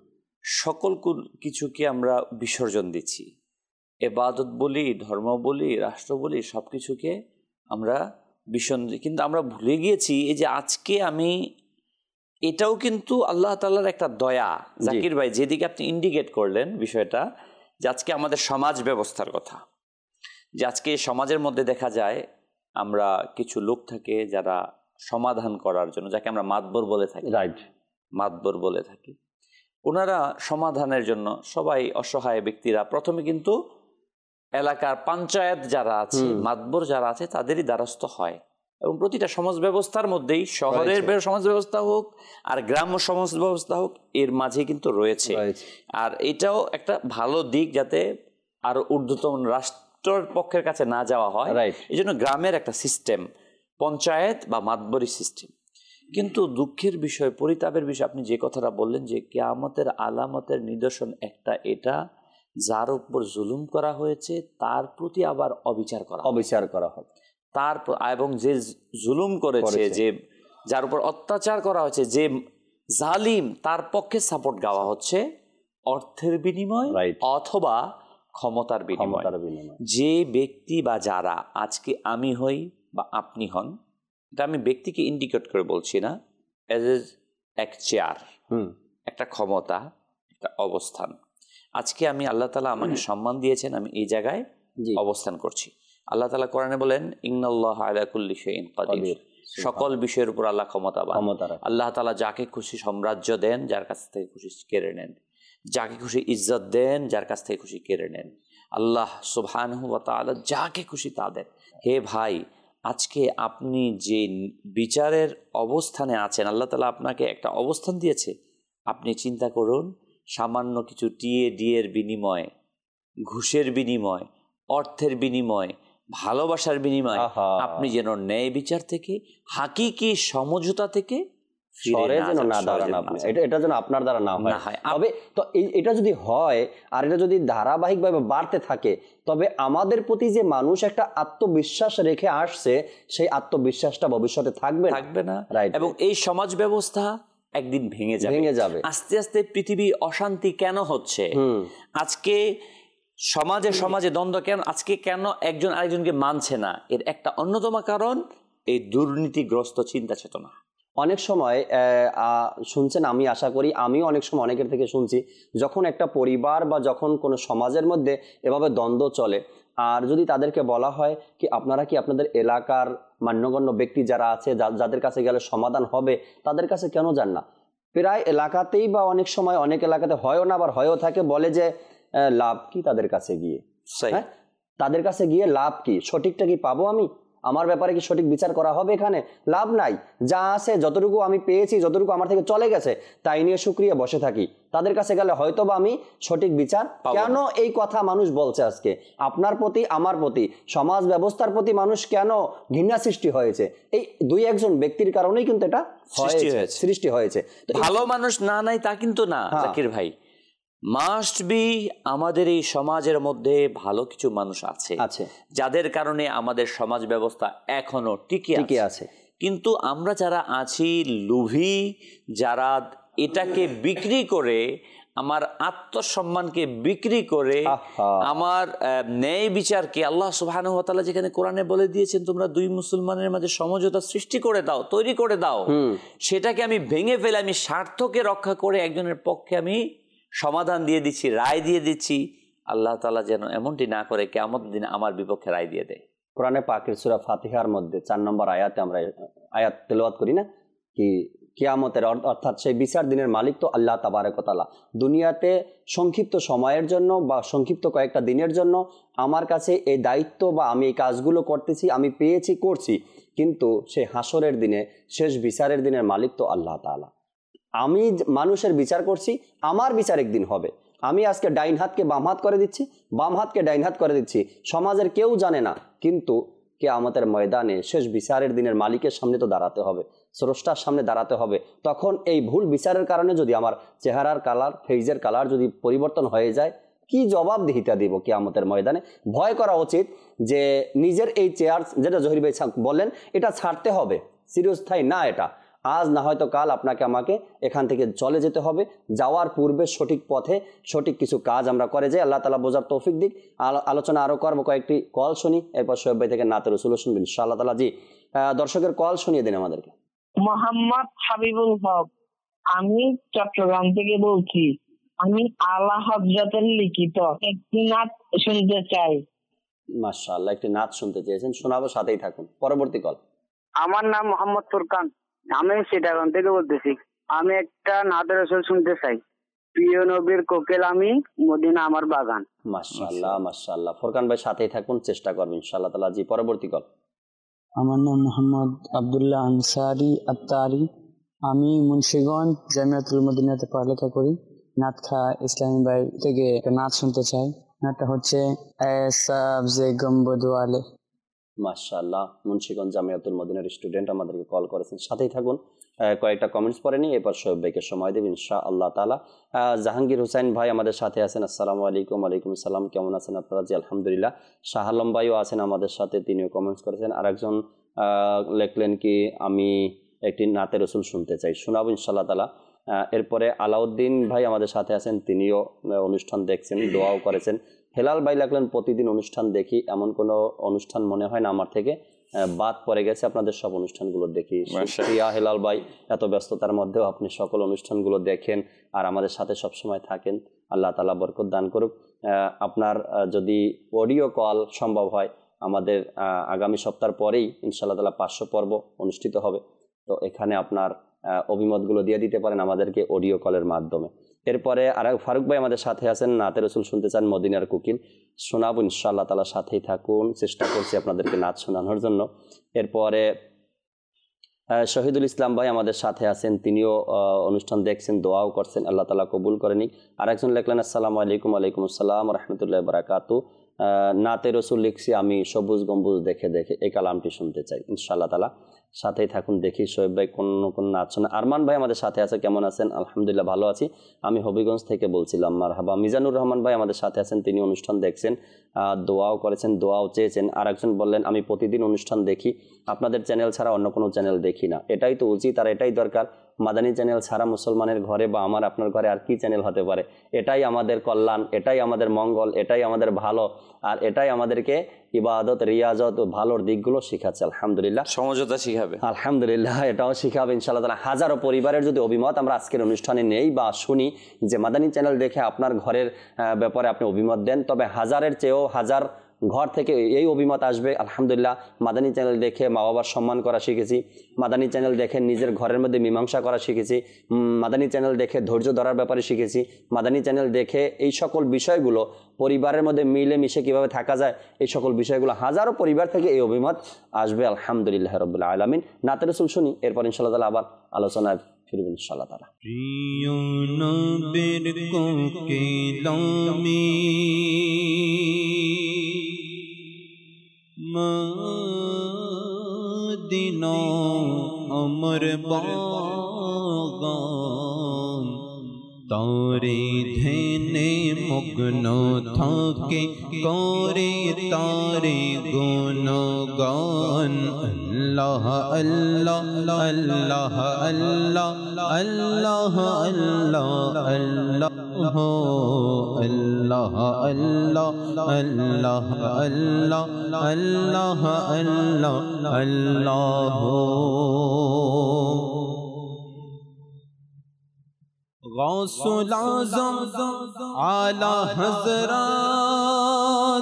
সকল কিছুকে আমরা বিসর্জন দিচ্ছি। এবাদত বলি, ধর্ম বলি, রাষ্ট্র বলি, সব কিছুকে আমরা বিসর্জন দিই, কিন্তু আমরা ভুলে গিয়েছি এই যে আজকে আমি, এটাও কিন্তু আল্লাহ তাআলার একটা দয়া। জাকির ভাই যেদিকে আপনি ইন্ডিকেট করলেন বিষয়টা, যে আজকে আমাদের সমাজ ব্যবস্থার কথা, যে আজকে সমাজের মধ্যে দেখা যায় আমরা কিছু লোক থাকে যারা সমাধান করার জন্য, যাকে আমরা মাতবর বলে থাকি, রাইট, মাতবর বলে থাকি, ওনারা সমাধানের জন্য সবাই অসহায় ব্যক্তিরা প্রথমে কিন্তু এলাকার পঞ্চায়েত যারা আছে, মাতবর যারা আছে, তাদেরই দ্বারস্থ হয়। এবং প্রতিটা সমাজ ব্যবস্থার মধ্যেই, শহরের সমাজ ব্যবস্থা হোক আর গ্রাম্য সমাজ ব্যবস্থা হোক, এর মাঝে কিন্তু রয়েছে। আর এটাও একটা ভালো দিক, যাতে আরো ঊর্ধ্বতন রাষ্ট্রের পক্ষের কাছে না যাওয়া হয়, এই জন্য গ্রামের একটা সিস্টেম, পঞ্চায়েত বা মাতবরি সিস্টেম। কিন্তু দুঃখের বিষয়, পরিতাপের বিষয়, আপনি যে কথাটা বললেন যে কিয়ামতের আলামতের নিদর্শন একটা এটা, যার উপর জুলুম করা হয়েছে তার প্রতি আবার অবিচার করা অবিচার করা হবে, তার এবং যে জুলুম করেছে, যে যার উপর অত্যাচার করা হয়েছে, যে জালিম, তার পক্ষে সাপোর্ট গাওয়া হচ্ছে অর্থের বিনিময় অথবা ক্ষমতার বিনিময়। যে ব্যক্তি বা যারা, আজকে আমি হই বা আপনি হন, এটা আমি ব্যক্তিকে ইন্ডিকেট করে বলছি না, এজ এ এক চেয়ার, একটা ক্ষমতা, একটা অবস্থান। আজকে আমি, আল্লাহ তাআলা আমাকে সম্মান দিয়েছেন, আমি এই জায়গায় অবস্থান করছি। আল্লাহ তাআলা কোরআনে বলেন, ইন্নাল্লাহা আলা কুল্লি শাইইন কাদির, সকল বিষয়ের উপর আল্লাহ ক্ষমতাবান। আল্লাহ তাআলা যাকে খুশি সাম্রাজ্য দেন, যার কাছ থেকে খুশি কেড়ে নেন, যাকে খুশি ইজ্জত দেন, যার কাছ থেকে খুশি কেড়ে নেন। আল্লাহ সুবহানাহু ওয়া তাআলা যাকে খুশি তা দেন। হে ভাই, আজকে আপনি যে বিচারের অবস্থানে আছেন, আল্লাহ তাআলা আপনাকে একটা অবস্থান দিয়েছে। আপনি চিন্তা করুন, সামান্য কিছু টিএ ডিএর বিনিময়, ঘুষের বিনিময়, অর্থের বিনিময়, ভালোবাসার বিনিময় আপনি যেন ন্যায় বিচার থেকে, হাকিকি সমঝোতা থেকে এটা যেন আপনার দ্বারা না হয়। তবে তো এটা যদি হয় আর এটা যদি ধারাবাহিকভাবে বাড়তে থাকে, তবে আমাদের প্রতি যে মানুষ একটা আত্মবিশ্বাস রেখে আসছে, সেই আত্মবিশ্বাসটা ভবিষ্যতে থাকবে থাকবে না। এবং এই সমাজ ব্যবস্থা একদিন ভেঙে যাবে ভেঙে যাবে আস্তে আস্তে। পৃথিবী অশান্তি কেন হচ্ছে আজকে, সমাজে সমাজে দ্বন্দ্ব কেন আজকে, কেন একজন আরেকজনকে মানছে না, এর একটা অন্যতম কারণ এই দুর্নীতিগ্রস্ত চিন্তা চেতনা। অনেক সময় শুনছেন, আমি আশা করি আমিও অনেক সময় অনেকের থেকে শুনছি, যখন একটা পরিবার বা যখন কোনো সমাজের মধ্যে এভাবে দ্বন্দ্ব চলে, আর যদি তাদেরকে বলা হয় কি আপনারা কি আপনাদের এলাকার মান্যগণ্য ব্যক্তি যারা আছে, যাদের কাছে গেলে সমাধান হবে, তাদের কাছে কেন যান না? প্রায় এলাকাতেই বা অনেক সময় অনেক এলাকাতে হয়ও না, আবার হয়েও থাকে, বলে যে লাভ কি তাদের কাছে গিয়ে, হ্যাঁ তাদের কাছে গিয়ে লাভ কি, সঠিকটা কি পাবো আমি, আমার ব্যাপারে কি সঠিক বিচার করা হবে, এখানে লাভ নাই, যা আছে যতটুকু আমি পেয়েছি, যতটুকু আমার থেকে চলে গেছে তাই নিয়ে শুকরিয়া বসে থাকি, তাদের কাছে গেলে হয়তো বা আমি সঠিক বিচার। কেন এই কথা মানুষ বলছে আজকে? আপনার প্রতি, আমার প্রতি, সমাজ ব্যবস্থার প্রতি মানুষ কেন ঘৃণা সৃষ্টি হয়েছে? এই দুই একজন ব্যক্তির কারণেই কিন্তু এটা সৃষ্টি হয়েছে। ভালো মানুষ না নাই তা কিন্তু না জাকির ভাই, মাস্ট বি আমাদের এই সমাজের মধ্যে ভালো কিছু মানুষ আছে আছে যাদের কারণে আমাদের সমাজ ব্যবস্থা এখনো টিকে টিকে আছে। কিন্তু আমরা যারা আছি লোভী, যারা এটাকে বিক্রি করে, আমার আত্মসম্মানকে বিক্রি করে, আমার ন্যায় বিচারকে, আল্লাহ সুবহানাহু ওয়া তাআলা যেখানে কোরআনে বলে দিয়েছেন তোমরা দুই মুসলমানের মাঝে সমঝোতা সৃষ্টি করে দাও, তৈরি করে দাও, সেটাকে আমি ভেঙে ফেলে আমি স্বার্থকে রক্ষা করে একজনের পক্ষে আমি সমাধান দিয়ে দিচ্ছি, রায় দিয়ে দিচ্ছি। আল্লাহ তাআলা যেন এমনটি না করে কিয়ামতের দিনে আমার বিপক্ষে রায় দিয়ে দেয়। কোরআনে পাকের সূরা ফাতিহার মধ্যে চার নম্বর আয়াতে আমরা আয়াত তেলাওয়াত করি না কি, কিয়ামতের অর্থাৎ সেই বিচার দিনের মালিক তো আল্লাহ তাবারক ওয়া তাআলা। দুনিয়াতে সংক্ষিপ্ত সময়ের জন্য বা সংক্ষিপ্ত কয়েকটা দিনের জন্য আমার কাছে এই দায়িত্ব বা আমি এই কাজগুলো করতেছি, আমি পেয়েছি, করছি, কিন্তু সেই হাসরের দিনে, শেষ বিচারের দিনের মালিক তো আল্লাহ তাআলা। আমি মানুষের বিচার করছি, আমার বিচার একদিন হবে। আমি আজকে ডাইন হাতকে বাম হাত করে দিচ্ছি, বাম হাতকে ডাইন হাত করে দিচ্ছি, সমাজের কেউ জানে না, কিন্তু কিয়ামতের ময়দানে শেষ বিচারের দিনের মালিকের সামনে তো দাঁড়াতে হবে, স্রষ্টার সামনে দাঁড়াতে হবে। তখন এই ভুল বিচারের কারণে যদি আমার চেহারার কালার, ফেইজের কালার যদি পরিবর্তন হয়ে যায়, কি জবাবদিহিতা দিব কিয়ামতের ময়দানে? ভয় করা উচিত যে নিজের এই চেয়ার, যেটা জহির ভাই বললেন, এটা ছাড়তে হবে, চিরস্থায়ী না এটা। আজ না হয়তো কাল আপনাকে আমাকে এখান থেকে চলে যেতে হবে। যাওয়ার পূর্বে সঠিক পথে সঠিক কিছু কাজ আমরা করে যাই। আল্লাহ তাআলা বোঝার তৌফিক দিক। আলোচনা আরো করবো, কয়েকটি কল শুনি, এরপর সোহেব ভাই থেকে নাতে রসুল শুনবেন ইনশাআল্লাহ তাআলা। জি, দর্শকের কল শুনিয়ে দিন আমাদেরকে। মোহাম্মদ হাবিবুল হক, আমি চট্টগ্রাম থেকে বলছি। আমি আলা হযরতের লিখিত একটি নাত শুনতে চাই। মাশাআল্লাহ, একটি নাত শুনতে চেয়েছেন, শোনাবো, সাথেই থাকুন। পরবর্তী কল। আমার নাম মোহাম্মদ ফুরকান, আমি চিটাগাং থেকে বলতেছি। আমি একটা নাতে রসুল শুনতে চাই। প্রিয় নবীর কোকিল আমি, মদিনা আমার বাগান। মাশাআল্লাহ মাশাআল্লাহ, ফুরকান ভাই সাথেই থাকুন, চেষ্টা করবেন ইনশাআল্লাহ তাআলা। জি, পরবর্তী কল। আমার নাম মোহাম্মদ আব্দুল্লাহ আনসারি আত্তারি, আমি মুন্সিগঞ্জ জামিয়াতুল মদিনাতে পড়ালেখা করি। নাত খা ইসলামী ভাই থেকে একটা নাচ শুনতে চাই। নাটটা হচ্ছে গম্বদওয়ালে। মাশাআল্লাহ, মুন্সিগঞ্জ জামিয়াতুল মদিনার স্টুডেন্ট আমাদেরকে কল করেছেন, সাথেই থাকুন। কয়েকটা কমেন্টস পড়ে নিই, এরপর সোহেব ভাইকে সময় দেবেন ইনশাআল্লাহ তাআলা। জাহাঙ্গীর হোসেন ভাই আমাদের সাথে আছেন, আসসালামু আলাইকুম। ওয়ালাইকুম আসসালাম, কেমন আছেন আপনারা? জি আলহামদুলিল্লাহ। শাহ আলম ভাইও আছেন আমাদের সাথে, তিনিও কমেন্টস করেছেন। আরেকজন লেখলেন কি আমি একটি নাতে রসুল শুনতে চাই, শোনাবো ইনশাআল্লাহ তাআলা। এরপরে আলাউদ্দিন ভাই আমাদের সাথে আছেন, তিনিও অনুষ্ঠান দেখছেন, দোয়াও করেছেন। হেলাল ভাই লাগলেন প্রতিদিন অনুষ্ঠান দেখি, এমন কোনো অনুষ্ঠান মনে হয় না আমার থেকে বাদ পড়ে গেছে, আপনাদের সব অনুষ্ঠানগুলো দেখি। শুকরিয়া হেলাল ভাই, এত ব্যস্ততার মধ্যেও আপনি সকল অনুষ্ঠানগুলো দেখেন আর আমাদের সাথে সবসময় থাকেন। আল্লাহ তাআলা বরকত দান করুক। আপনার যদি অডিও কল সম্ভব হয়, আমাদের আগামী সপ্তাহ পরেই ইনশাআল্লাহ তাআলা পাঁচশো পর্ব অনুষ্ঠিত হবে, তো এখানে আপনার অভিমতগুলো দিয়ে দিতে পারেন আমাদেরকে অডিও কলের মাধ্যমে। এরপরে আর ফারুক ভাই আমাদের সাথে আছেন, নাতে রসুল শুনতে চান, মদিনার কোকিল, শোনাবো ইনশাআল্লাহ তাআলা, সাথেই থাকুন, চেষ্টা করছি আপনাদেরকে নাচ শোনানোর জন্য। এরপরে শহীদুল ইসলাম ভাই আমাদের সাথে আছেন, তিনিও অনুষ্ঠান দেখছেন, দোয়াও করছেন, আল্লাহ তাআলা কবুল করে নিক। আরেকজন লেখলেন আসসালামু আলাইকুম। ওয়ালাইকুম আসসালাম রাহমাতুল্লাহি ওয়া বারাকাতু। নাতে রসুল লিখছি আমি, সবুজ গম্বুজ দেখে দেখে, এই কালামটি শুনতে চাই ইনশাআল্লাহ তাআলা, সাথেই থাকুন। দেখি সোহেব ভাই কোন কোন নাচ শোনা। আরমান ভাই আমাদের সাথে আছে, কেমন আছেন? আলহামদুলিল্লাহ ভালো আছি, আমি হবিগঞ্জ থেকে বলছিলাম। মারহাবা। মিজানুর রহমান ভাই আমাদের সাথে আছেন, তিনি অনুষ্ঠান দেখছেন, দোয়াও করেছেন, দোয়াও চেয়েছেন। আর একজন বললেন আমি প্রতিদিন অনুষ্ঠান দেখি, আপনাদের চ্যানেল ছাড়া অন্য কোনো চ্যানেল দেখি না। এটাই তো উচিত আর এটাই দরকার। মাদানী চ্যানেল ছাড়া মুসলমানের ঘরে বা আমার আপনার ঘরে আর কি চ্যানেল হতে পারে? এটাই আমাদের কল্যাণ, এটাই আমাদের মঙ্গল, এটাই আমাদের ভালো, আর এটাই আমাদেরকে ইবাদত, রিয়াজত ও ভালোর দিকগুলো শিখাচ্ছে। আলহামদুলিল্লাহ, সমঝোতা শিখাবে, আলহামদুলিল্লাহ এটাও শিখাবে ইনশাআল্লাহ তাআলা। হাজারো পরিবারের যদি অভিমত আমরা আজকের অনুষ্ঠানে নেই বা শুনি যে মাদানী চ্যানেল দেখে আপনার ঘরের ব্যাপারে আপনি অভিমত দেন, তবে হাজারের চেয়েও হাজার ঘর থেকে এই অভিমত আসবে। আলহামদুলিল্লাহ, মাদানী চ্যানেল দেখে মা বাবার সম্মান করা শিখেছি, মাদানী চ্যানেল দেখে নিজের ঘরের মধ্যে মীমাংসা করা শিখেছি, মাদানী চ্যানেল দেখে ধৈর্য ধরার ব্যাপারে শিখেছি, মাদানী চ্যানেল দেখে এই সকল বিষয়গুলো, পরিবারের মধ্যে মিলে মিশে কীভাবে থাকা যায়, এই সকল বিষয়গুলো হাজারো পরিবার থেকে এই অভিমত আসবে। আলহামদুলিল্লাহ রাব্বিল আলামিন। নাতে রসুল শুনি, এরপর ইনশাআল্লাহ তাআলা আবার আলোচনায় ফিরবেন ইনশাআল্লাহ তাআলা। প্রিয় নবীর কোকিল আমি, মদিনা আমার বাগান, তারে ধ্যানে মগ্ন থাকে করে তারে গুণগান। আল্লাহ আল্লাহ আল্লাহ আল্লাহ আল্লাহ আল্লাহ আল্লাহ আল্লাহ আল্লাহ আল্লাহ আল্লাহ আল্লাহ আল্লাহ আল্লাহ। গৌসুল আজম আলা হযরত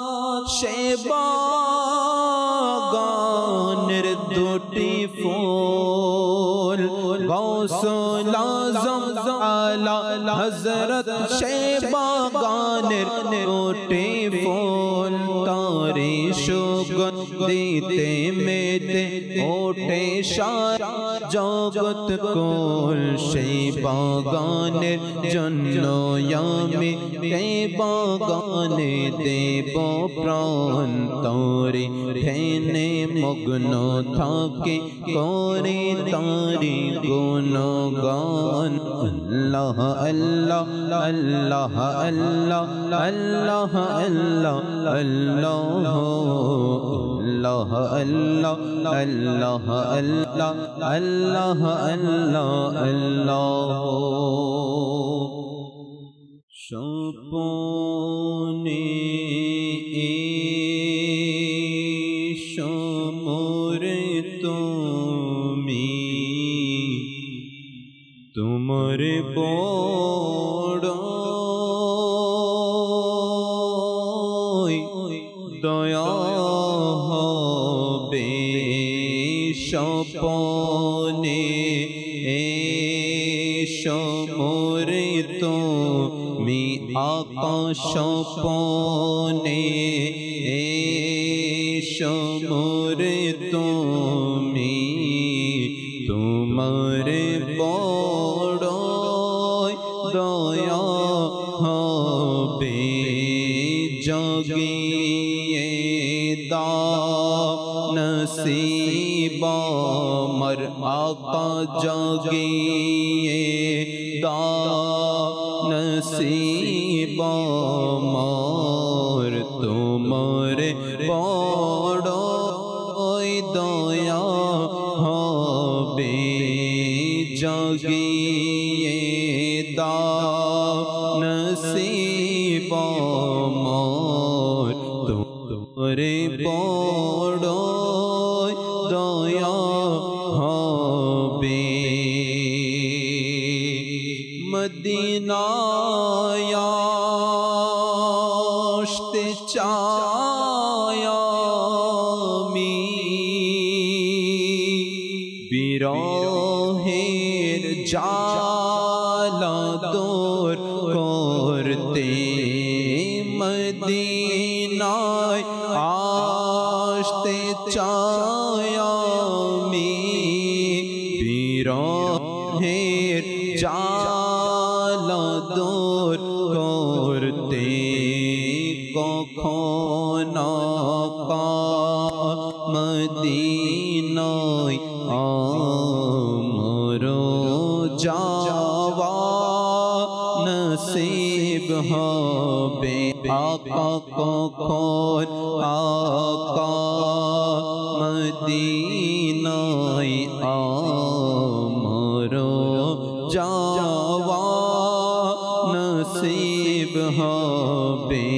শেবাগানের দুটি ফুল, গৌসুল আজম আলা হযরত শেবাগানের দুটি ফুল, তারে সুগন্ধিতে মে মেতে ওঠে সারা জগৎ কুল সেই বাগানের জন্য আমি এই বাগানে দেব প্রাণ তোরে ধ্যানে মগ্ন থাকে করে তারি গুণগান আল্লাহ আল্লাহ আল্লাহ আল্লাহ আল্লাহ আল্লাহ আল্লাহ আল্লাহ আল্লাহ আল্লাহ আল্লাহ আল্লাহ আল্লাহ আল্লাহ সপনে সমরে তুমি তোমার বড় দয়া হবে সপনে সমরে তুমি আকাশ সপনে সমরে তুমি তোমার বড় দয়া হবে জগিয়ে দাও নসিব মর আকা জগিয়ে দাও নসিব মর তোমার বড় দয়া হবে জগিয়ে দাও নসিব মর তোরে বড় দয়া হবে মদিনায় আসতে চাই আমি বিরহের জালা দূর করতে মদিনায় আসতে চাই আমি বিরহের জালা দূর করতে কখনো মদিনায় আমর যাওয়া নসিব হবে আকা কখন আকা মদিনায় আমর যাওয়া নসিব হবে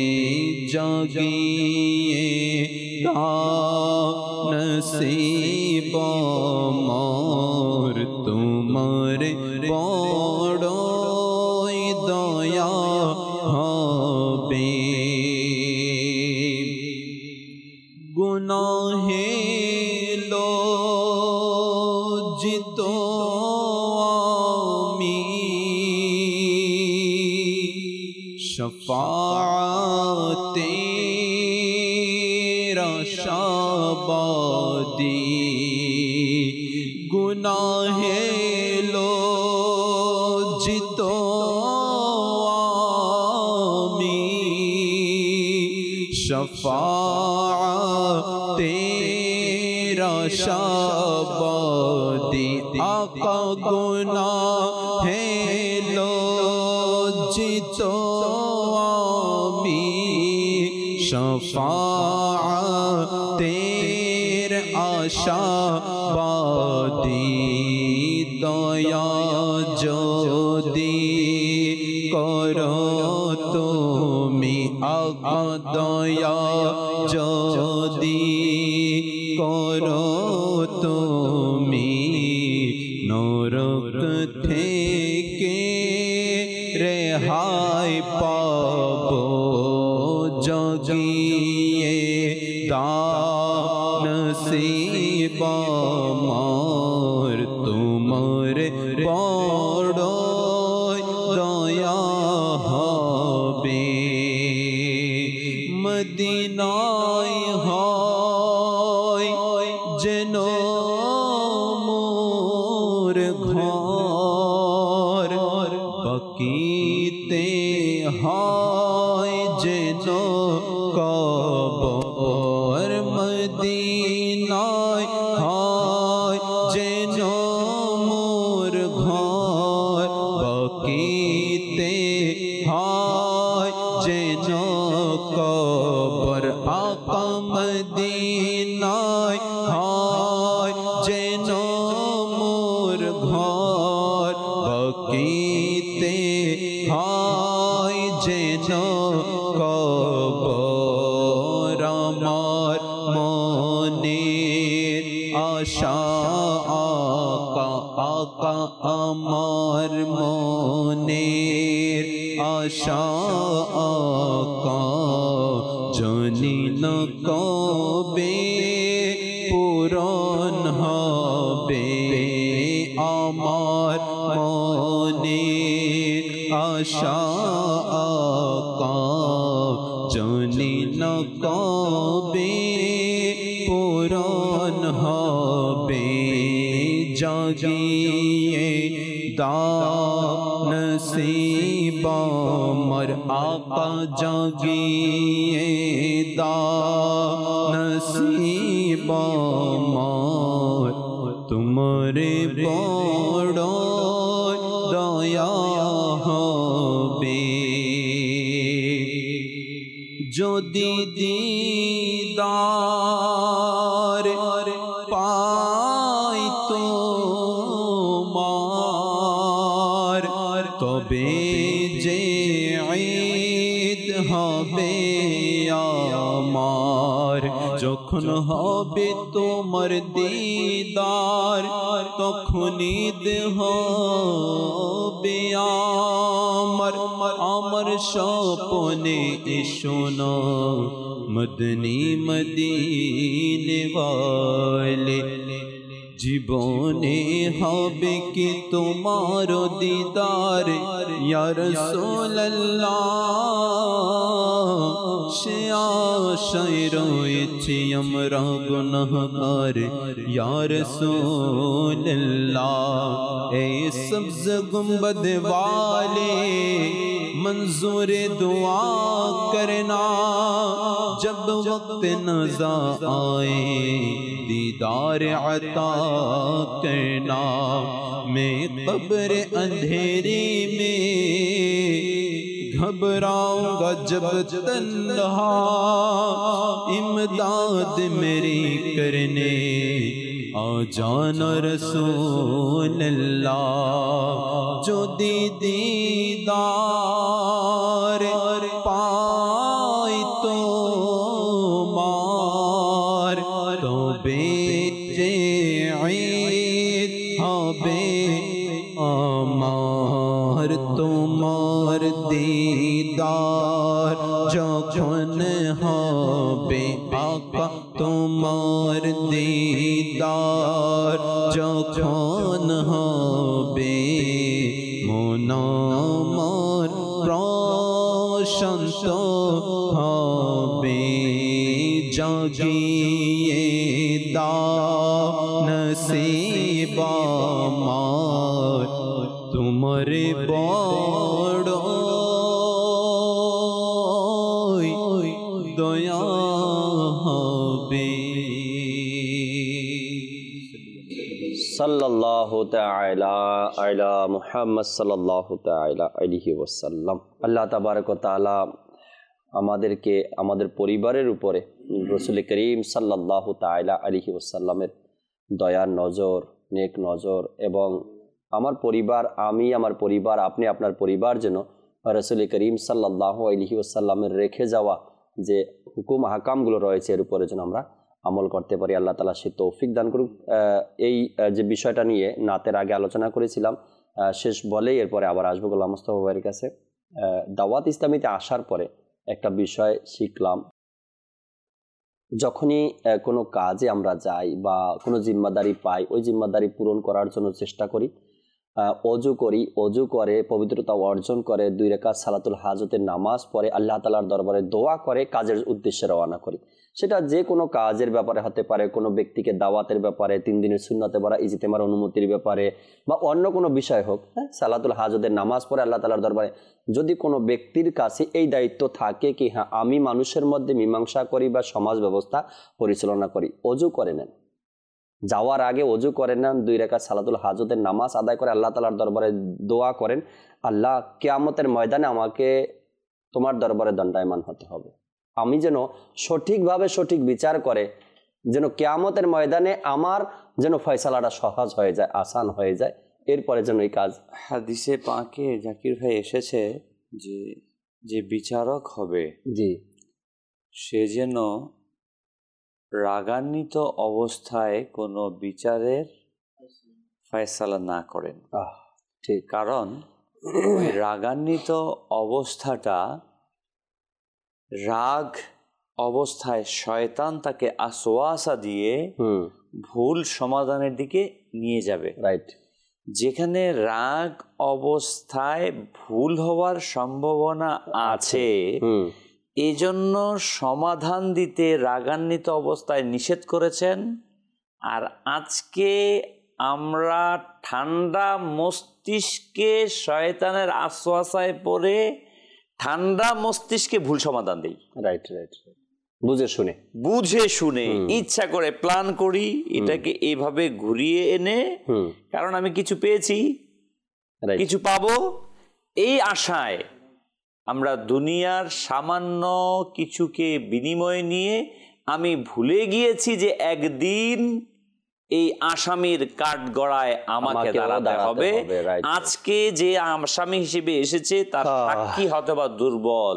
জাগিয়ে দাও নসিব মোর তোমার বড় দয়া হবে গুনাহে লজ্জিত আমি শফাআতে রশাবাদি গুনাহে লজ্জিত আমি শফাআতে রশাবাদি আকা গুনাহে লজ্জিত আমি শফাআতের আশাবাদী দয়া যদি করো তুমি আকা দয়া যদি করো তুমি নরক থেকে রেহাই পাবো জগিয়ে দাও নসিব মোর তোমার বড় দয়া হবে মদিনায় হয় হয় যেন কবর, মদিনায় হয় যেন মোর ঘর, বাকিতে হয় যেন কবর, আকা মদিনায় হয় যেন মোর ঘর, বাকিতে হয় যেন কবর। আমার মনের আশা আকা, আকা আমার মনের আশা আকা, জানি না কবে পূরণ হবে। আমার মনের আশা আকা, জানি না কবে পূরণ হবে। জাগিয়ে দাও নসিব আমার আকা, জাগিয়ে দাও নসিব আমার, তোমারে বড় দয়া হবে। যদি দিদার পাই তোমার, তবে যে ঈদ হবে আমার। যখন হবে তোমার দিদার, তখন ঈদ হবে আমার। আমার স্বপ্নে এসো না মদনী মদিনে ওয়ালে, জীবনে হবে কি তোমার দিদার ইয়া রাসূলুল্লাহ। সে আশায় রয়েছি আমরা গুনাহগার ইয়া রাসূলুল্লাহ। এই সবজ গুম্বদ वाले मंजूर दुआ करना, जब वक्त नज़ा आए दीदार अता करना। मैं कब्र अंधेरे में घबराऊंगा जब तन्हा, इमदाद मेरी करने आ जाना रसूलल्लाह। जो दीदार पाई तो मार, तो बेजे ईद হবে আমার। তোমার দিদার যখন হবে আকা, তোমার দিদার যখন হবে, মন আমার প্রশান্ত হবে। জাগিয়ে দাও নসিব আমার, তোমারে বড় দয়া হবে। সাল্লাল্লাহু তাআলা আলা মুহাম্মদ সাল্লাল্লাহু তাআলা আলাইহি ওয়াসাল্লাম। আল্লাহ তাবারক ওয়া তাআলা আমাদেরকে আমাদের পরিবারের উপরে রাসূল করিম সাল্লাল্লাহু তাআলা আলাইহি ওয়াসাল্লামের দয়ার নজর, নেক নজর, এবং আমার পরিবার, আমি আমার পরিবার, আপনি আপনার পরিবার যেন রাসূল করিম সাল্লাল্লাহু আলাইহি ওয়াসাল্লামের রেখে যাওয়া যে হুকুম হাকামগুলো রয়েছে এর উপরে যেন আমরা আমল করতে পারি। আল্লাহ তাআলা সে তৌফিক দান করুক। এই যে বিষয়টা নিয়ে নাতের আগে আলোচনা করেছিলাম, শেষ বলেই এরপরে আবার আসবো গোলাম মোস্তফা ভাইয়ের কাছে। দাওয়াত ইসলামীতে আসার পরে একটা বিষয় শিখলাম, যখনই কোনো কাজে আমরা যাই বা কোনো জিম্মাদারি পাই, ওই জিম্মাদারি পূরণ করার জন্য চেষ্টা করি। অজু করি, অজু করে পবিত্রতা অর্জন করে দুই রাকাত সালাতুল হাজতের নামাজ পড়ে আল্লাহ তাআলার দরবারে দোয়া করে কাজের উদ্দেশ্যে রওনা করি। সেটা যে কোনো কাজের ব্যাপারে হতে পারে, কোনো ব্যক্তিকে দাওয়াতের ব্যাপারে, তিন দিনের সুন্নতে পড়া ইজতেমার অনুমতির ব্যাপারে, বা অন্য কোনো বিষয় হোক। হ্যাঁ, সালাতুল হাজতের নামাজ পড়ে আল্লাহ তাআলার দরবারে। যদি কোনো ব্যক্তির কাছে এই দায়িত্ব থাকে কি হ্যাঁ আমি মানুষের মধ্যে মীমাংসা করি বা সমাজ ব্যবস্থা পরিচালনা করি, অজু করে নেন, যাওয়ার আগে অজু করে নেন, দুই রাকাত সালাতুল হাজতের নামাজ আদায় করে আল্লাহ তাআলার দরবারে দোয়া করেন, আল্লাহ কিয়ামতের ময়দানে আমাকে তোমার দরবারে দণ্ডায়মান হতে হবে, আমি যেন সঠিকভাবে সঠিক বিচার করে যেন কিয়ামতের ময়দানে আমার যেন ফয়সালাটা সহজ হয়ে যায়, আসান হয়ে যায়, এরপরে যেন এই কাজ। হাদিসে পাকে জাকির ভাই এসেছে যে যে বিচারক হবে জি সে যেন রাগান্বিত অবস্থায় কোনো বিচারের ফয়সালা না করেন। ঠিক, কারণ ওই রাগান্বিত অবস্থাটা, রাগ অবস্থায় শয়তান তাকে আসওয়াসা দিয়ে ভুল সমাধানের দিকে নিয়ে যাবে। রাইট, যেখানে রাগ অবস্থায় ভুল হওয়ার সম্ভাবনা আছে, এই জন্য সমাধান দিতে রাগান্বিত অবস্থায় নিষেধ করেছেন। আর আজকে আমরা ঠান্ডা মস্তিষ্কে শয়তানের আশ্বাসায় পড়ে ঠান্ডা মস্তিষ্কে ভুল সমাধান দিই। রাইট রাইট বুঝে শুনে বুঝে শুনে ইচ্ছা করে প্ল্যান করি এটাকে এইভাবে ঘুরিয়ে এনে, কারণ আমি কিছু পেয়েছি, কিছু পাবো, এই আশায় আমরা দুনিয়ার সামান্য কিছুকে বিনিময় নিয়ে আমি ভুলে গিয়েছি যে একদিন এই আসামির কাঠ গড়ায় আমাকে দাঁড়াতে হবে। আজকে যে আসামি হিসেবে এসেছে তার সাক্ষী হয়তোবা দুর্বল,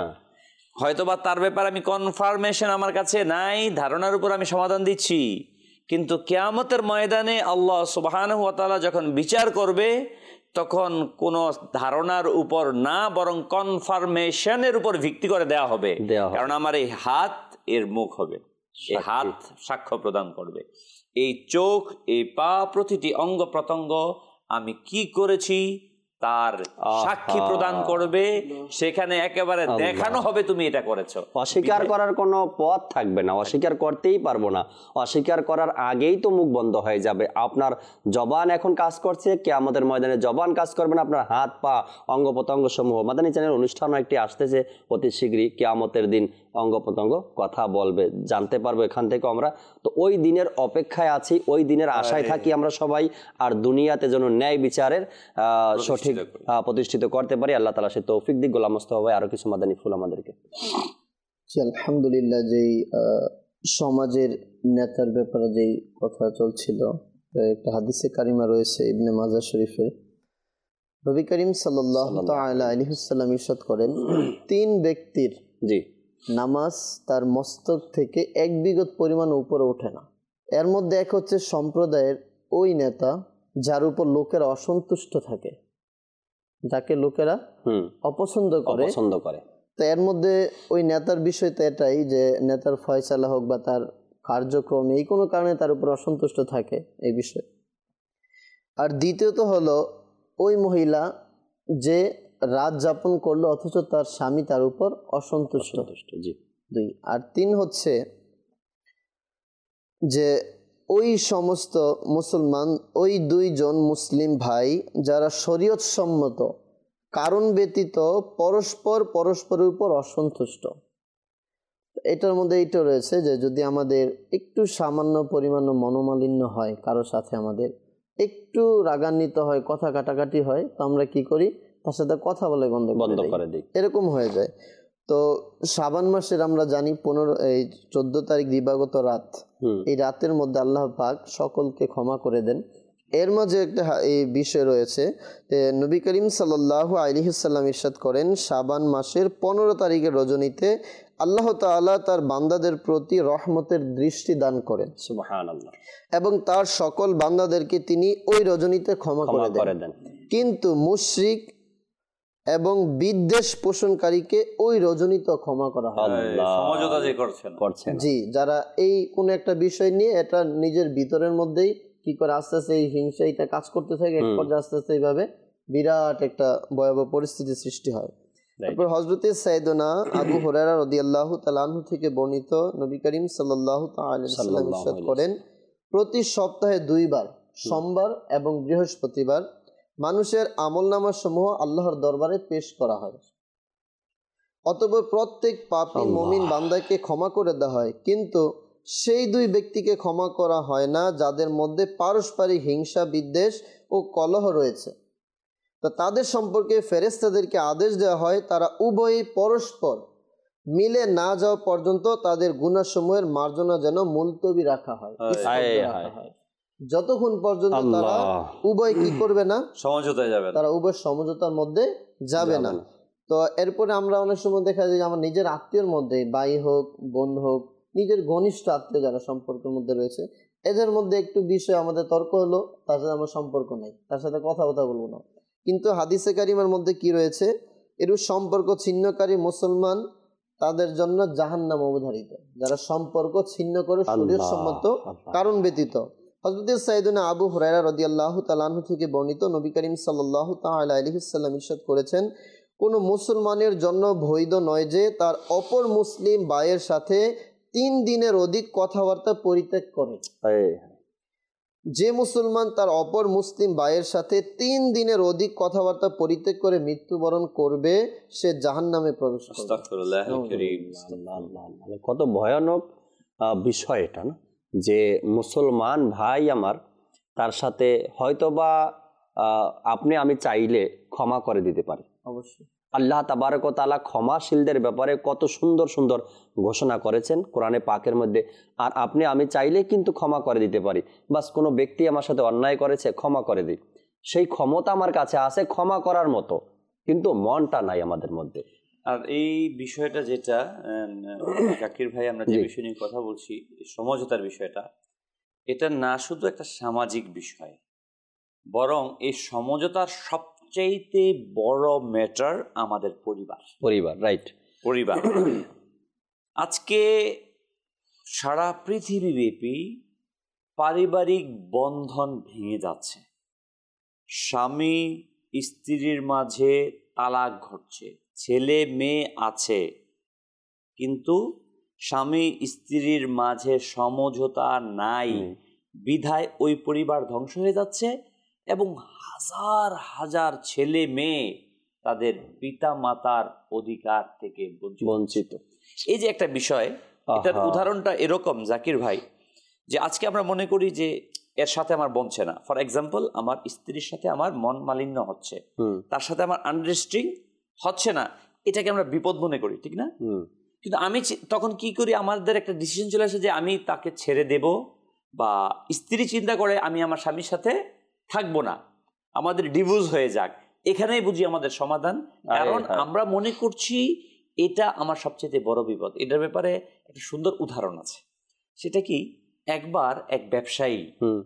হয়তোবা তার ব্যাপারে আমি কনফার্মেশন আমার কাছে নাই, ধারণার উপর আমি সমাধান দিচ্ছি, কিন্তু কিয়ামতের ময়দানে আল্লাহ সুবহানাহু ওয়া তাআলা যখন বিচার করবে তখন কোনো ধারণার উপর না বরং কনফার্মেশনের উপর ভিত্তি করে দেওয়া হবে। কারণ আমার এই হাত এর মুখ হবে, এই হাত সাক্ষ্য প্রদান করবে, এই চোখ, এই পা, প্রতিটি অঙ্গ প্রত্যঙ্গ আমি কি করেছি তার সাক্ষী প্রদান করবে। সেখানে একেবারে দেখানো হবে তুমি এটা করেছো, অস্বীকার করার কোনো পথ থাকবে না, অস্বীকার করতেই পারবো না। অস্বীকার করার আগেই তো মুখ বন্ধ হয়ে যাবে। আপনার জবান এখন কাজ করছে, কিয়ামতের ময়দানে জবান কাজ করবে না, আপনার হাত পা অঙ্গ প্রত্যঙ্গ সমূহ। মাদানী চ্যানেল অনুষ্ঠানও একটি আসতেছে অতি শীঘ্রই, কিয়ামতের দিন অঙ্গ প্রত্যঙ্গ কথা বলবে, জানতে পারবো এখান থেকে আমরা। তো ওই দিনের অপেক্ষায় আছি, ওই দিনের আশায় থাকি আমরা সবাই। আর দুনিয়াতে যেন ন্যায় বিচারের আহ সঠিক প্রতিষ্ঠিত করতে পারি, আল্লাহ তাআলা সে তৌফিক দিক। গোলাম মোস্তফা ভাই আরো কিছু মাদানী ফুল আমাদেরকে। জি আলহামদুলিল্লাহ, যেই সমাজের নেতার ব্যাপারে যেই কথা চলছিল, একটা হাদিসে কারিমা রয়েছে ইবনে মাজাহ শরীফে, নবী করিম সাল্লাল্লাহু তাআলা আলাইহি ওয়াসাল্লাম ইরশাদ করেন, তিন ব্যক্তির জি নামাজ তার মস্তক থেকে এক বিগত পরিমাণ উপরে ওঠে না। এর মধ্যে এক হচ্ছে সম্প্রদায়ের ওই নেতা যার উপর লোকেরা অসন্তুষ্ট থাকে, যাকে লোকেরা অপছন্দ করে অপছন্দ করে তো এর মধ্যে ওই নেতার বিষয় তো এটাই যে নেতার ফয়সালা হোক বা তার কার্যক্রম এই কোনো কারণে তার উপর অসন্তুষ্ট থাকে এই বিষয়ে। আর দ্বিতীয়ত হলো ওই মহিলা যে রাত যাপন করলো অথচ তার স্বামী তার উপর অসন্তুষ্ট, জি দুই। আর তিন হচ্ছে যে ওই সমস্ত মুসলমান, ওই দুইজন মুসলিম ভাই যারা শরীয়ত সম্মত কারণ ব্যতীত পরস্পর পরস্পরের উপর অসন্তুষ্ট। এটার মধ্যে এইটা রয়েছে যে যদি আমাদের একটু সামান্য পরিমাণ মনোমালিন্য হয়, কারোর সাথে আমাদের একটু রাগান্বিত হয়, কথা কাটাকাটি হয়, তো আমরা কি করি, তার সাথে কথা বলে বন্ধ বন্ধ করে দিই, এরকম হয়ে যায়। তো শাবান মাসের আমরা জানি পনেরো এই চোদ্দ তারিখ দিবাগত রাত, এই রাতের মধ্যে আল্লাহ পাক সকলকে ক্ষমা করে দেন। এর মাঝে একটা এই বিষয় রয়েছে যে নবী করিম সাল্লাল্লাহু আলাইহি ওয়াসাল্লাম ইরশাদ করেন, শাবান মাসের পনেরো তারিখের রজনীতে আল্লাহ তাআলা তার বান্দাদের প্রতি রহমতের দৃষ্টি দান করেন, সুবহানাল্লাহ, এবং তার সকল বান্দাদেরকে তিনি ওই রজনীতে ক্ষমা করে দেন। কিন্তু মুশরিক এবং বিদ্বেষ পোষণকারীকে ওই রজনীতে ক্ষমা করা হয় সমঝোতা যে করছেন জি, যারা এই কোন একটা বিষয় নিয়ে এটা নিজের ভিতরের মধ্যেই কি করে আস্তে আস্তে এই হিংসা এটা কাজ করতে থাকে, এক পর্যায়ে আস্তে আস্তে এইভাবে বিরাট একটা ভয়াবহ পরিস্থিতির সৃষ্টি হয়। তারপর হযরতে সাইয়েদনা আবু হুরায়রা রাদিয়াল্লাহু তাআলা আনহু থেকে বর্ণিত, নবী করিম সাল্লাল্লাহু তাআলা আলাইহি ওয়াসাল্লাম ইরশাদ করেন, প্রতি সপ্তাহে দুইবার সোমবার এবং বৃহস্পতিবার মানুষের আমলনামা সমূহ আল্লাহর দরবারে পেশ করা হয়। অতঃপর প্রত্যেক পাপী মুমিন বান্দাকে ক্ষমা করে দেওয়া হয়, কিন্তু সেই দুই ব্যক্তিকে ক্ষমা করা হয় না যাদের মধ্যে পারস্পরিক হিংসা, বিদ্বেষ ও কলহ রয়েছে। তো তাদের সম্পর্কে ফেরেশতাদেরকে আদেশ দেওয়া হয় তারা উভয়ই পরস্পর মিলে না যাওয়া পর্যন্ত তাদের গুনাহসমূহের মার্জনা যেন মুলতবি রাখা হয়, যতক্ষণ পর্যন্ত তারা উভয় কি করবে না, সমঝোতায় যাবে, তারা উভয় সমঝোতার মধ্যে যাবে না। তো এরপরে আমরা অনেক সময় দেখা যায় যে আমার নিজের আত্মীয়র মধ্যে, ভাই হোক বোন হোক, নিজের ঘনিষ্ঠ আত্মীয় যারা সম্পর্কের মধ্যে রয়েছে, এদের মধ্যে একটু বিষয় আমাদের তর্ক হলো, তার সাথে আমার সম্পর্ক নেই, তার সাথে কথা কথা বলবো না। কিন্তু হাদিসে কারিমার মধ্যে কি রয়েছে, এরূপ সম্পর্ক ছিন্নকারী মুসলমান তাদের জন্য জাহান্নাম অবধারিত, যারা সম্পর্ক ছিন্ন করে শরীয়ত সম্মত কারণ ব্যতীত। হযরত সাইয়েদনা আবু হুরায়রা রাদিয়াল্লাহু তাআলা আনহু থেকে বর্ণিত, নবী করিম সাল্লাল্লাহু তাআলা আলাইহি ওয়াসাল্লাম ইরশাদ করেছেন, কোনো মুসলমানের জন্য বৈধ নয় যে তার অপর মুসলিম ভাইয়ের সাথে তিন দিনের অধিক কথাবার্তা পরিত্যাগ করে। যে মুসলমান তার অপর মুসলিম ভাইয়ের সাথে তিন দিনের অধিক কথাবার্তা পরিত্যাগ করে মৃত্যুবরণ করবে, সে জাহান্নামে প্রবেশ করবে। কত ভয়ানক বিষয় এটা না, যে মুসলমান ভাই আমার, তার সাথে হয়তোবা আপনি আমি চাইলে ক্ষমা করে দিতে পারি। অবশ্যই আল্লাহ তাবারক ওয়া তাআলা ক্ষমাশীলদের ব্যাপারে কত সুন্দর সুন্দর ঘোষণা করেছেন কোরআনে পাকের মধ্যে। আর আপনি আমি চাইলে কিন্তু ক্ষমা করে দিতে পারি। বাস কোনো ব্যক্তি আমার সাথে অন্যায় করেছে, ক্ষমা করে দিই, সেই ক্ষমতা আমার কাছে আছে ক্ষমা করার মতো, কিন্তু মনটা নাই আমাদের মধ্যে। আর এই বিষয়টা যেটা জাকির ভাই, আমরা যে বিষয় নিয়ে কথা বলছি, সমঝোতার বিষয়টা, এটা না শুধু একটা সামাজিক বিষয়, বরং এই সমঝোতার সবচাইতে বড় ম্যাটার আমাদের পরিবার। পরিবার, রাইট, পরিবার। আজকে সারা পৃথিবীব্যাপী পারিবারিক বন্ধন ভেঙে যাচ্ছে, স্বামী স্ত্রীর মাঝে তালাক ঘটছে, ছেলে মেয়ে আছে, কিন্তু স্বামী স্ত্রীর মাঝে সমঝোতা নাই, বিধায় ওই পরিবার ধ্বংস হয়ে যাচ্ছে এবং হাজার হাজার ছেলে মেয়ে তাদের পিতা মাতার অধিকার থেকে বঞ্চিত। এই যে একটা বিষয়, এটার উদাহরণটা এরকম জাকির ভাই, যে আজকে আমরা মনে করি যে এর সাথে আমার বনছে না। ফর এক্সাম্পল, আমার স্ত্রীর সাথে আমার মন মালিন্য হচ্ছে, তার সাথে আমার আন্ডারস্ট্যান্ডিং হচ্ছে না, এটাকে আমরা বিপদ মনে করি, ঠিক না? কিন্তু আমি তখন কি করি, আমাদের একটা ডিসিশন চলে আসে যে আমি তাকে ছেড়ে দেব, বা স্ত্রী চিন্তা করে আমি আমার স্বামীর সাথে থাকবো না, আমাদের ডিভোর্স হয়ে যাক, এখানেই বুঝি আমাদের সমাধান। কারণ আমরা মনে করছি এটা আমার সবচেয়ে বড় বিপদ। এটার ব্যাপারে একটা সুন্দর উদাহরণ আছে। সেটা কি, একবার এক ব্যবসায়ী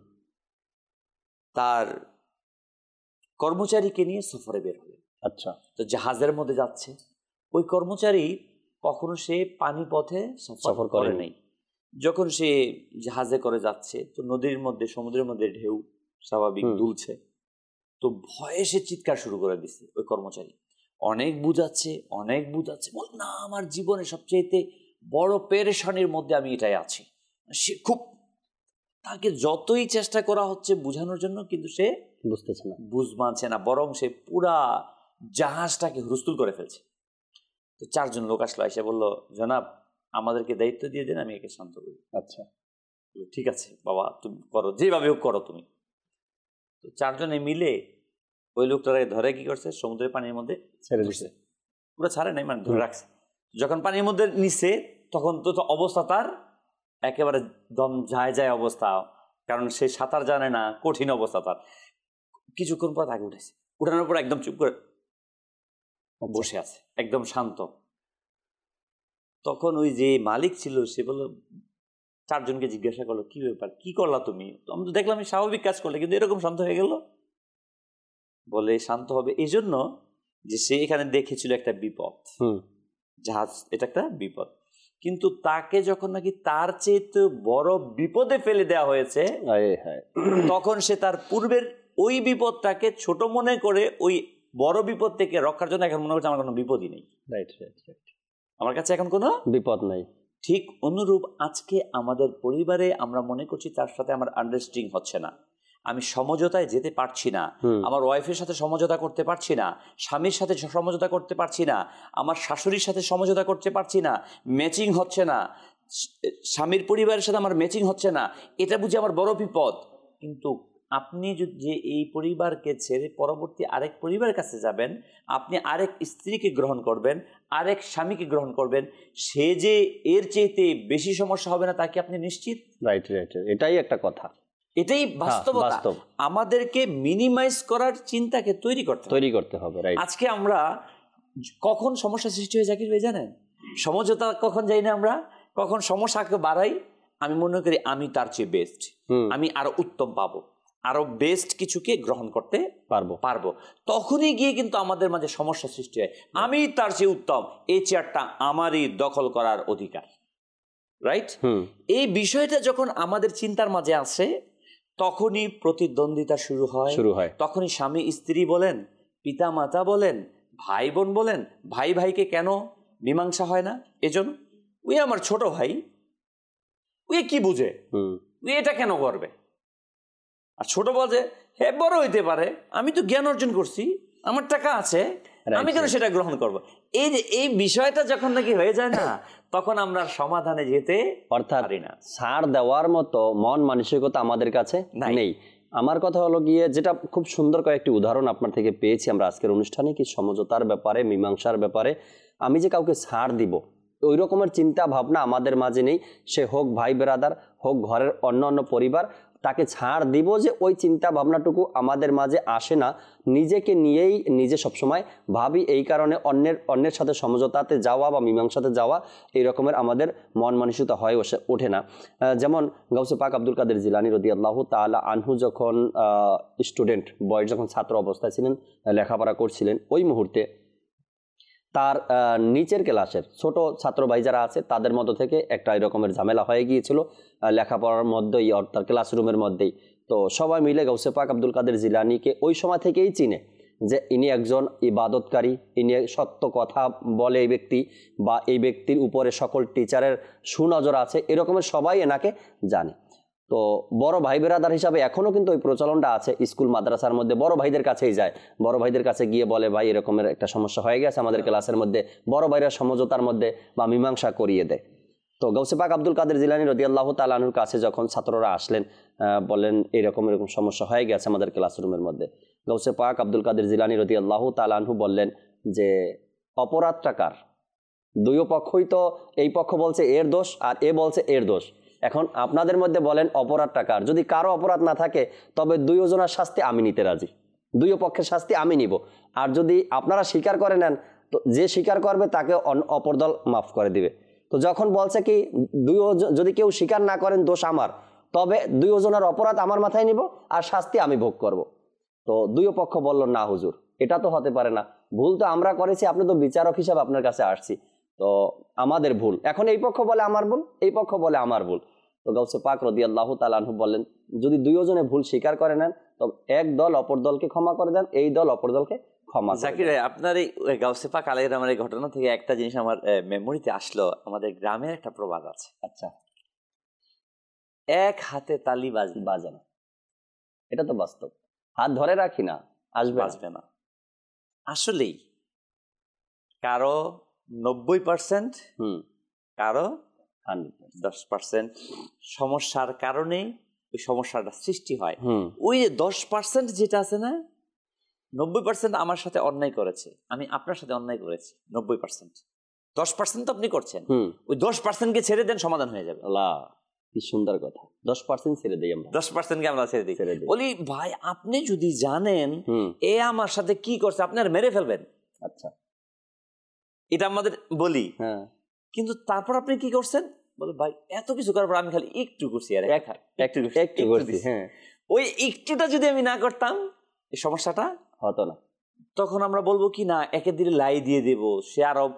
তার কর্মচারীকে নিয়ে সফরে বের হলেন। আচ্ছা, তো জাহাজের মধ্যে যাচ্ছে, ওই কর্মচারী কখনো সে পানি পথে সফর করে নাই। যখন সে জাহাজে করে যাচ্ছে, তো নদীর মধ্যে, সমুদ্রের মধ্যে ঢেউ স্বাভাবিক দুলছে, তো ভয়ে সে চিৎকার শুরু করে দিচ্ছে। ওই কর্মচারী অনেক বুঝাচ্ছে, অনেক বুঝাচ্ছে, বল না আমার জীবনে সবচেয়ে বড় পেরেশানির মধ্যে আমি এটাই আছি। সে খুব, তাকে যতই চেষ্টা করা হচ্ছে বোঝানোর জন্য, কিন্তু সে বুঝতেছে না, বুঝ মানছে না, বরং সে পুরা জাহাজটাকে হুলস্থুল করে ফেলছে। তো চারজন লোক আসলো, এসে বলল, জনাব আমাদেরকে দায়িত্ব দিয়ে দেন, আমি একে শান্ত করি। আচ্ছা, ঠিক আছে বাবা, তুমি করো, যেভাবে হোক করো তুমি। তো চারজনে মিলে ওই লোকটাকে ধরে কি করছে, সমুদ্রের পানির মধ্যে ছেড়ে দিচ্ছে। পুরো ছাড়ে নাই, মানে ধরে রাখছে। যখন পানির মধ্যে নিচ্ছে, তখন তো অবস্থা তার একেবারে দম যায় যায় অবস্থা, কারণ সে সাঁতার জানে না, কঠিন অবস্থা তার। কিছুক্ষণ পর তাকে উঠেছে, উঠানোর পর একদম চুপ করে বসে আছে, একদম শান্ত। তখন ওই যে মালিক ছিল, সে বলল, চারজনকে জিজ্ঞাসা করলো, কি ব্যাপার, কি করলা তুমি? আমি তো দেখলাম স্বাভাবিক কাজ করলে, কিন্তু এরকম শান্ত হয়ে গেল। বলে শান্ত হবে এই জন্য যে সে এখানে দেখেছিল একটা বিপদ, জাহাজ, এটা একটা বিপদ। কিন্তু তাকে যখন নাকি তার চেয়ে বড় বিপদে ফেলে দেওয়া হয়েছে, তখন সে তার পূর্বের ওই বিপদটাকে ছোট মনে করে ওই বড় বিপদ থেকে রক্ষার জন্য এখন মনে করছে আমার কোনো বিপদই নেই, রাইট রাইট রাইট আমার কাছে এখন কোনো বিপদ নাই। ঠিক অনুরূপ আজকে আমাদের পরিবারে আমরা মনে করছি তার সাথে আমার আন্ডারস্ট্যান্ডিং হচ্ছে না, আমি সমঝোতায় যেতে পারছি না, আমার ওয়াইফের সাথে সমঝোতা করতে পারছি না, স্বামীর সাথে সমঝোতা করতে পারছি না, আমার শাশুড়ির সাথে সমঝোতা করতে পারছি না, ম্যাচিং হচ্ছে না, স্বামীর পরিবারের সাথে আমার ম্যাচিং হচ্ছে না, এটা বুঝি আমার বড় বিপদ। কিন্তু আপনি যে এই পরিবারকে ছেড়ে পরবর্তী আরেক পরিবারের কাছে যাবেন, আপনি আরেক স্ত্রীকে গ্রহণ করবেন, আরেক স্বামীকে গ্রহণ করবেন, সে যে এর চেয়েতে বেশি সমস্যা হবে না তা কি আপনি নিশ্চিত? রাইট রাইট এটাই একটা কথা, এটাই বাস্তবতা। আমাদেরকে মিনিমাইজ করার চিন্তাকে তৈরি করতে তৈরি করতে হবে। আজকে আমরা কখন সমস্যা সৃষ্টি হয়ে জাকির ভাই জানেন? সমঝোতা কখন যাই না আমরা, কখন সমস্যাকে বাড়াই, আমি মনে করি আমি তার চেয়ে বেস্ট, আমি আরো উত্তম পাবো, আরো বেস্ট কিছুকে গ্রহণ করতে পারবো পারবো তখনই গিয়ে কিন্তু আমাদের মাঝে সমস্যা সৃষ্টি হয়। আমি তার চেয়ে উত্তম, এই চেয়ারটা আমারই দখল করার অধিকার, রাইট? এই বিষয়টা যখন আমাদের চিন্তার মাঝে আসে তখনই প্রতিদ্বন্দ্বিতা শুরু হয় শুরু হয় তখনই স্বামী স্ত্রী বলেন, পিতা মাতা বলেন, ভাই বোন বলেন, ভাই ভাইকে কেন মীমাংসা হয় না? এজন্য ওই আমার ছোট ভাই, ওই কি বুঝে, ওই এটা কেন করবে? আর ছোট বলে হ্যাঁ বড় হইতে পারে, আমি তো জ্ঞান অর্জন করছি, আমার টাকা আছে, আমি কেন সেটা গ্রহণ করব? এই যে এই বিষয়টা যখন নাকি হয়ে যায় না, তখন আমরা সমাধানে যেতে অর্থাৎ ছাড় দেওয়ার মতো মন মানসিকতা আমাদের কাছে নেই। আমার কথা হলো গিয়ে, যেটা খুব সুন্দর কয়েকটি উদাহরণ আপনার থেকে পেয়েছি আমরা আজকের অনুষ্ঠানে, কি সমঝোতার ব্যাপারে, মীমাংসার ব্যাপারে, আমি যে কাউকে ছাড় দিব ওই রকমের চিন্তা ভাবনা আমাদের মাঝে নেই। সে হোক ভাই বেরাদার, হোক ঘরের অন্য অন্য পরিবার, তাকে ছাড় দিব যে ওই চিন্তা ভাবনাটুকু আমাদের মাঝে আসে না। নিজেকে নিয়েই নিজে সবসময় ভাবি, এই কারণে অন্যের অন্যের সাথে সমঝোতাতে যাওয়া বা মীমাংসাতে যাওয়া এই রকমের আমাদের মন মানসিকতা হয়ে ওঠে না। যেমন গাউসে পাক আব্দুল কাদের জিলানী রাদিয়াল্লাহু তাআলা আনহু যখন স্টুডেন্ট বয়স, যখন ছাত্র অবস্থায় ছিলেন, লেখাপড়া করছিলেন, ওই মুহূর্তে তার নিচের ক্লাসের ছোট ছাত্র ভাই যারা আছে তাদের মধ্য থেকে একটা এরকমের ঝামেলা হয়ে গিয়েছিল লেখাপড়ার মধ্যেই, অর্থাৎ ক্লাসরুমের মধ্যেই। তো সবাই মিলে গাউসে পাক আব্দুল কাদের জিলানীকে ওই সময় থেকেই চিনে যে ইনি একজন ইবাদতকারী, ইনি সত্য কথা বলে এই ব্যক্তি, বা এই ব্যক্তির উপরে সকল টিচারের সুনজর আছে, এরকমের সবাই এনাকে জানে। তো বড় ভাই বেরাদার হিসাবে এখনও কিন্তু ওই প্রচলনটা আছে, স্কুল মাদ্রাসার মধ্যে বড় ভাইদের কাছেই যায়, বড় ভাইদের কাছে গিয়ে বলে ভাই এরকমের একটা সমস্যা হয়ে গেছে আমাদের ক্লাসের মধ্যে, বড় ভাইরা সমঝোতার মধ্যে বা মীমাংসা করিয়ে দেয়। তো গাউসে পাক আব্দুল কাদের জিলানী রাদিয়াল্লাহু তাআলা আনহুর কাছে যখন ছাত্ররা আসলেন, বলেন এরকম এরকম সমস্যা হয়ে গেছে আমাদের ক্লাসরুমের মধ্যে, গাউসে পাক আব্দুল কাদের জিলানী রাদিয়াল্লাহু তাআলা আনহু বললেন যে অপরাধটা কার? দুই পক্ষই তো, এই পক্ষ বলছে এর দোষ আর এ বলছে এর দোষ, এখন আপনাদের মধ্যে বলেন অপরাধটা কার? যদি কারো অপরাধ না থাকে তবে দুইজনের শাস্তি আমি নিতে রাজি, দুই পক্ষের শাস্তি আমি নিব। আর যদি আপনারা স্বীকার করে নেন, তো যে স্বীকার করবে তাকে অপর দল মাফ করে দিবে। তো যখন বলছে কি দুই, যদি কেউ স্বীকার না করেন দোষ আমার, তবে দুইজনের অপরাধ আমার মাথায় নিব আর শাস্তি আমি ভোগ করব। তো দুই পক্ষ বলল না হুজুর, এটা তো হতে পারে না, ভুল তো আমরা করেছি, আপনি তো বিচারক হিসাবে আপনার কাছে আসছি, তো আমাদের ভুল। এখন এই পক্ষ বলে আমার ভুল, এই পক্ষ বলে আমার ভুল। তো গাউসে পাক রাদিয়াল্লাহু তাআলা আনহু বললেন, যদি দুইজনে ভুল স্বীকার করে নেন তো এক দল অপর দলকে ক্ষমা করে দেন, এই দল অপর দলকে ক্ষমা করে দেন। জাকির ভাই, আপনার এই গাউসে পাক আলাইহির রহমানের এই ঘটনা থেকে একটা জিনিস আমার মেমোরিতে আসলো। আমাদের গ্রামের একটা প্রবাদ আছে, আচ্ছা, এক হাতে তালি বাজে বাজে না। এটা তো বাস্তব, হাত ধরে রাখি না, আসবে আসবে না। আসলেই কারো নব্বই পার্সেন্ট, হুম কারো দশ পার্সেন্ট সমস্যার কারণে ওই সমস্যাটা সৃষ্টি হয়। ওই দশ পার্সেন্ট যেটা আছে না, নব্বই পার্সেন্ট আমার সাথে অন্যায় করেছে, আমি আপনার সাথে অন্যায় করেছি, নব্বই পার্সেন্ট, দশ পার্সেন্ট তো আপনি করছেন, ওই দশ পার্সেন্টকে ছেড়ে দেন, সমাধান হয়ে যাবে। আল্লাহ, কি সুন্দর কথা, দশ পার্সেন্ট ছেড়ে দিই আমরা, দশ পার্সেন্টকে আমরা ছেড়ে দিই। বলি ভাই, আপনি যদি জানেন এ আমার সাথে কি করছে, আপনি আর মেরে ফেলবেন, আচ্ছা, এটা আমাদের বলি, হ্যাঁ, কিন্তু তারপর আপনি কি করছেন? বলে ভাই এত কিছু করার পর আমি খালি একটু করছি, আর একটু একটু করছি, হ্যাঁ, ওই একটুটা যদি আমি না করতাম এই সমস্যাটা হতো না। তখন আমরা বলবো কি না, একে দিলে লাই দিয়ে দেব, সে আরো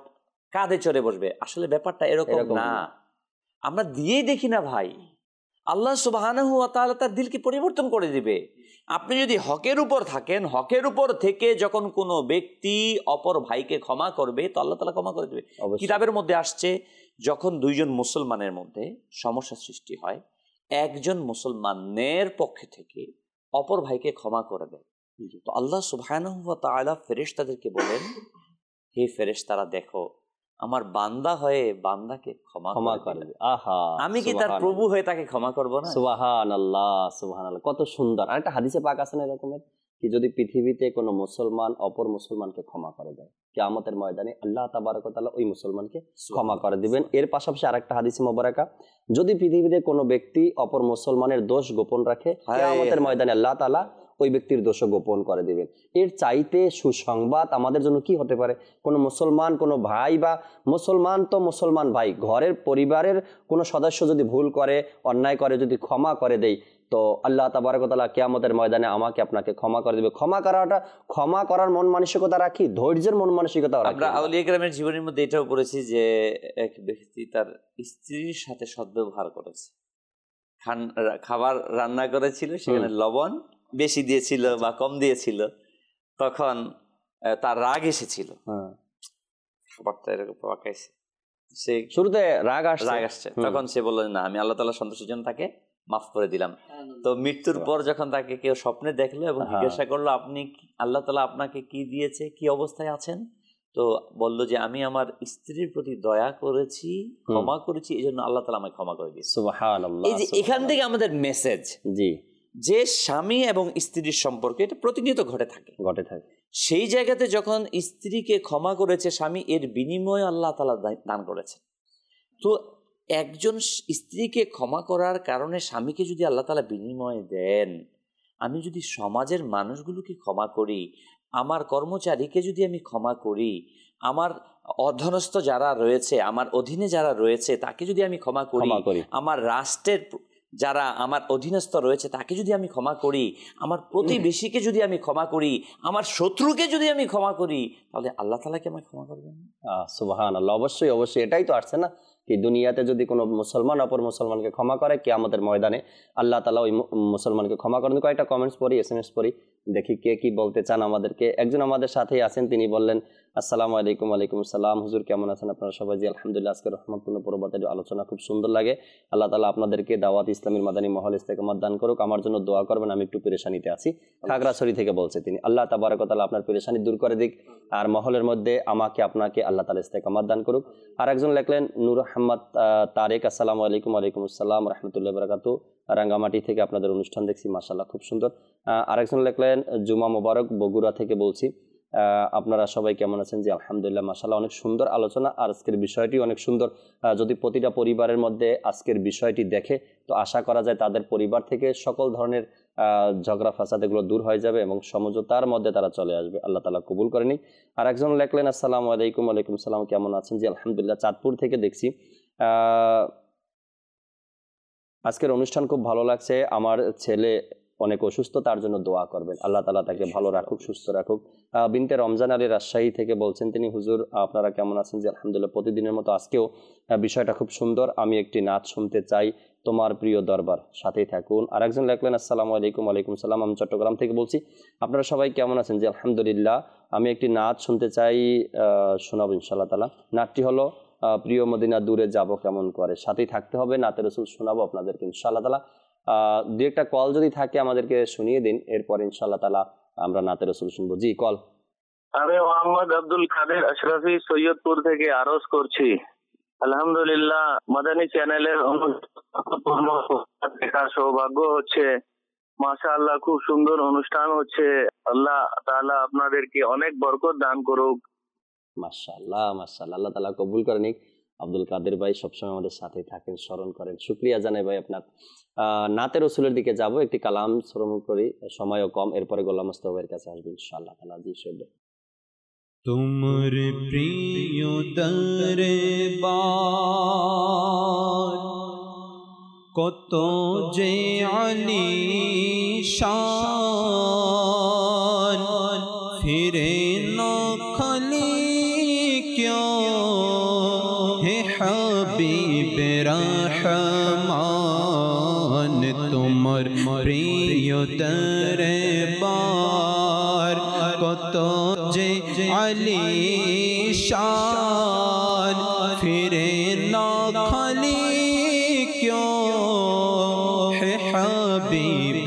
কাঁধে চড়ে বসবে। আসলে ব্যাপারটা এরকম না, আমরা দিয়েই দেখি না ভাই। আল্লাহ সুবহানাহু ওয়া তাআলা তার দিলকে পরিবর্তন করে দিবে। আপনি যদি হকের উপর থাকেন, হকের উপর থেকে যখন কোনো ব্যক্তি অপর ভাইকে ক্ষমা করবে তো আল্লাহ তাআলা ক্ষমা করে দেবে। কিতাবের মধ্যে আসছে, যখন দুইজন মুসলমানের মধ্যে সমস্যা সৃষ্টি হয়, একজন মুসলমানের পক্ষে থেকে অপর ভাইকে ক্ষমা করে দেয়, তো আল্লাহ সুবহানাহু ওয়া তাআলা ফেরেশতাদেরকে বলেন, হে ফেরেশতারা দেখো, আমার বান্দা হয়ে বান্দাকে ক্ষমা ক্ষমা করে, আহা আমি কি তার প্রভু হয়ে তাকে ক্ষমা করব না? সুবহানাল্লাহ, সুবহানাল্লাহ, কত সুন্দর। আরেকটা হাদিসে পাক আছে না এরকমের, কি যদি পৃথিবীতে কোনো মুসলমান অপর মুসলমানকে ক্ষমা করে দেয়, কিয়ামতের ময়দানে আল্লাহ তাবারক ওয়া তাআলা ওই মুসলমানকে ক্ষমা করে দিবেন। এর পাশাপাশি আরেকটা হাদিসে মোবারকা, যদি পৃথিবীতে কোনো ব্যক্তি অপর মুসলমানের দোষ গোপন রাখে, কিয়ামতের ময়দানে আল্লাহ তাআলা ওই ব্যক্তির দোষ গোপন করে দিবেন। এর চাইতে সুসংবাদ আমাদের জন্য কি হতে পারে? কোনো মুসলমান, কোনো ভাই বা মুসলমান তো মুসলমান ভাই, ঘরের পরিবারের কোনো সদস্য যদি ভুল করে, অন্যায় করে, যদি ক্ষমা করে দেই, তো আল্লাহ তাবারক ওয়া তাআলা কিয়ামতের ময়দানে আমাকে আপনাকে ক্ষমা করে দিবে। ক্ষমা করাটা, ক্ষমা করার মন মানসিকতা রাখি, ধৈর্যের মন মানসিকতা রাখি। আমরা আউলিয়া কেরামের জীবনের মধ্যে এটাও পড়েছি যে এক ব্যক্তি তার স্ত্রীর সাথে সদ্ব্যবহার করেছে, খান খাবার রান্না করেছিল, সেখানে লবণ বেশি দিয়েছিল বা কম দিয়েছিল, তখন তার রাগ এসেছিল, খাবারটা এরকম পাকাইছে, সে শুরুতে রাগ আসছে রাগ আসছে তখন সে বলল, না আমি আল্লাহ তাআলার সন্তুষ্টির জন্য তাকে মাফ করে দিলাম। তো মৃত্যুর পর যখন তাকে কেউ স্বপ্নে দেখলো এবং জিজ্ঞাসা করলো, আপনি আল্লাহ তাআলা আপনাকে কি দিয়েছে, কি অবস্থায় আছেন, তো বললো যে আমি আমার স্ত্রীর প্রতি দয়া করেছি, ক্ষমা করেছি, এই জন্য আল্লাহ তাআলা আমাকে ক্ষমা করে দিয়েছে। সুবহানাল্লাহ। এই যে এখান থেকে আমাদের মেসেজ, জি, যে স্বামী এবং স্ত্রীর সম্পর্ক এটা প্রতিনিয়ত ঘটে থাকে ঘটে থাকে সেই জায়গাতে যখন স্ত্রীকে ক্ষমা করেছে স্বামী, এর বিনিময়ে আল্লাহ তাআলা দান করেছে। তো একজন স্ত্রীকে ক্ষমা করার কারণে স্বামীকে যদি আল্লাহ তাআলা বিনিময় দেন, আমি যদি সমাজের মানুষগুলোকে ক্ষমা করি, আমার কর্মচারীকে যদি আমি ক্ষমা করি, আমার অধীনস্থ যারা রয়েছে, আমার অধীনে যারা রয়েছে তাকে যদি আমি ক্ষমা করি, আমার রাষ্ট্রের যারা আমার অধীনস্থ রয়েছে তাকে যদি আমি ক্ষমা করি, আমার প্রতিবেশীকে যদি আমি ক্ষমা করি, আমার শত্রুকে যদি আমি ক্ষমা করি, তাহলে আল্লাহ তাআলা কি আমাকে ক্ষমা করবেন? সুবহানাল্লাহ, অবশ্যই অবশ্যই, এটাই তো আসছে না কি দুনিয়াতে যদি কোনো মুসলমান অপর মুসলমানকে ক্ষমা করে, কিয়ামতের ময়দানে আল্লাহ তাআলা ওই মুসলমানকে ক্ষমা করেন। কয়েকটা কমেন্টস পড়ি, এসএমএস পড়ি, দেখি কে কি বলতে চান আমাদেরকে। একজন আমাদের সাথেই আছেন, তিনি বললেন, আসসালামু আলাইকুম। ওয়ালাইকুম আসসালাম, হুজুর কেমন আছেন আপনারা সবাই? জি আলহামদুলিল্লাহ। আজকে রহমতপূর্ণ পর্বতের আলোচনা খুব সুন্দর লাগে। আল্লাহ তাআলা আপনাদেরকে দাওয়াত ইসলামীর মাদানী মহল ইস্তেকামত দান করুক। আমার জন্য দোয়া করবেন, আমি একটু পেরেশানিতে আছি। খাগড়াছড়ি থেকে বলছে তিনি। আল্লাহ তাবারক ওয়া তাআলা আপনার পেরেশানি দূর করে দিক, আর মহলের মধ্যে আমাকে আপনাকে আল্লাহ তাআলা ইস্তেকামত দান করুক। আর একজন লেখলেন নূর আহমদ তারেক, আসসালামু আলাইকুম। ওয়ালাইকুম আসসালাম রহমতুল্লাহ বারাকাতু। রাঙ্গামাটি থেকে আপনাদের অনুষ্ঠান দেখছি, মাশাআল্লাহ খুব সুন্দর। আরেকজন লেখলেন জুমা মোবারক, বগুড়া থেকে বলছি, আপনারা সবাই কেমন আছেন? জি আলহামদুলিল্লাহ, মাশাআল্লাহ অনেক সুন্দর আলোচনা, আর আজকের বিষয়টি অনেক সুন্দর। যদি প্রতিটা পরিবারের মধ্যে আজকের বিষয়টি দেখে, তো আশা করা যায় তাদের পরিবার থেকে সকল ধরনের ঝগড়া ফাসাদ এগুলো দূর হয়ে যাবে এবং সমঝোতার মধ্যে তারা চলে আসবে। আল্লাহ তাআলা কবুল করেনি। আর একজন লেখলেন, আসসালামু আলাইকুম। ওয়ালাইকুম সালাম, কেমন আছেন? জি আলহামদুলিল্লাহ, চাঁদপুর থেকে দেখছি। আজকের অনুষ্ঠান খুব ভালো লাগছে, আমার ছেলে অনেক অসুস্থ, তার জন্য দোয়া করবেন, আল্লাহ তাআলা তাকে ভালো রাখুক, সুস্থ রাখুক। বিনতে রমজান আলী রাজশাহী থেকে বলছেন তিনি, হুজুর আপনারা কেমন আছেন? যে আলহামদুলিল্লাহ, প্রতিদিনের মতো আজকেও বিষয়টা খুব সুন্দর, আমি একটি নাচ শুনতে চাই, তোমার প্রিয় দরবার, সাথেই থাকুন। আর একজন লেখলেন, আসসালামু আলাইকুম। ওয়ালাইকুম সালাম, আমি চট্টগ্রাম থেকে বলছি, আপনারা সবাই কেমন আছেন? যে আলহামদুলিল্লাহ, আমি একটি নাচ শুনতে চাই, শোনাবো ইনশাআল্লাহ তাআলা। নাচটি হলো প্রিয় মদিনা দূরে যাব কেমন করে, সাথেই থাকতে হবে, নাতে রসুল শোনাবো আপনাদেরকে ইনশাআল্লাহ তাআলা। আহ দু একটা কল যদি থাকে আমাদেরকে শুনিয়ে দিন, এরপর ইনশাআল্লাহ তাআলা আমরা নাতে রসুল শুনবো। জি কল। আমি মোহাম্মদ আব্দুল কাদের আশরাফি সৈয়দপুর থেকে আরজ করছি। আলহামদুলিল্লাহ, মাদানী চ্যানেলের দেখার সৌভাগ্য হচ্ছে, মাশাআল্লাহ খুব সুন্দর অনুষ্ঠান হচ্ছে। আল্লাহ তাআলা আপনাদেরকে অনেক বরকত দান করুক। মাশাআল্লাহ মাশাআল্লাহ, আল্লাহ তাআলা কবুল করে নিক। আব্দুল কাদের ভাই সবসময় আমাদের সাথে থাকেন, স্মরণ করেন, শুকরিয়া জানাই ভাই আপনার। আহ নাতে রসুলের দিকে যাব, একটি কালাম শ্রবণ করি, সময়ও কম, এরপরে গোলাম মোস্তফার কাছে আসবো ইনশাআল্লাহ তাআলা। জি শোবে তোমার প্রিয় দরবার কত যে আলিশান, ফিরে না খালি क्यों হাবিব রহমান তোমার প্রিয় দরবার কত যে আলিশান ফিরে না খালি क्यों है হাবিব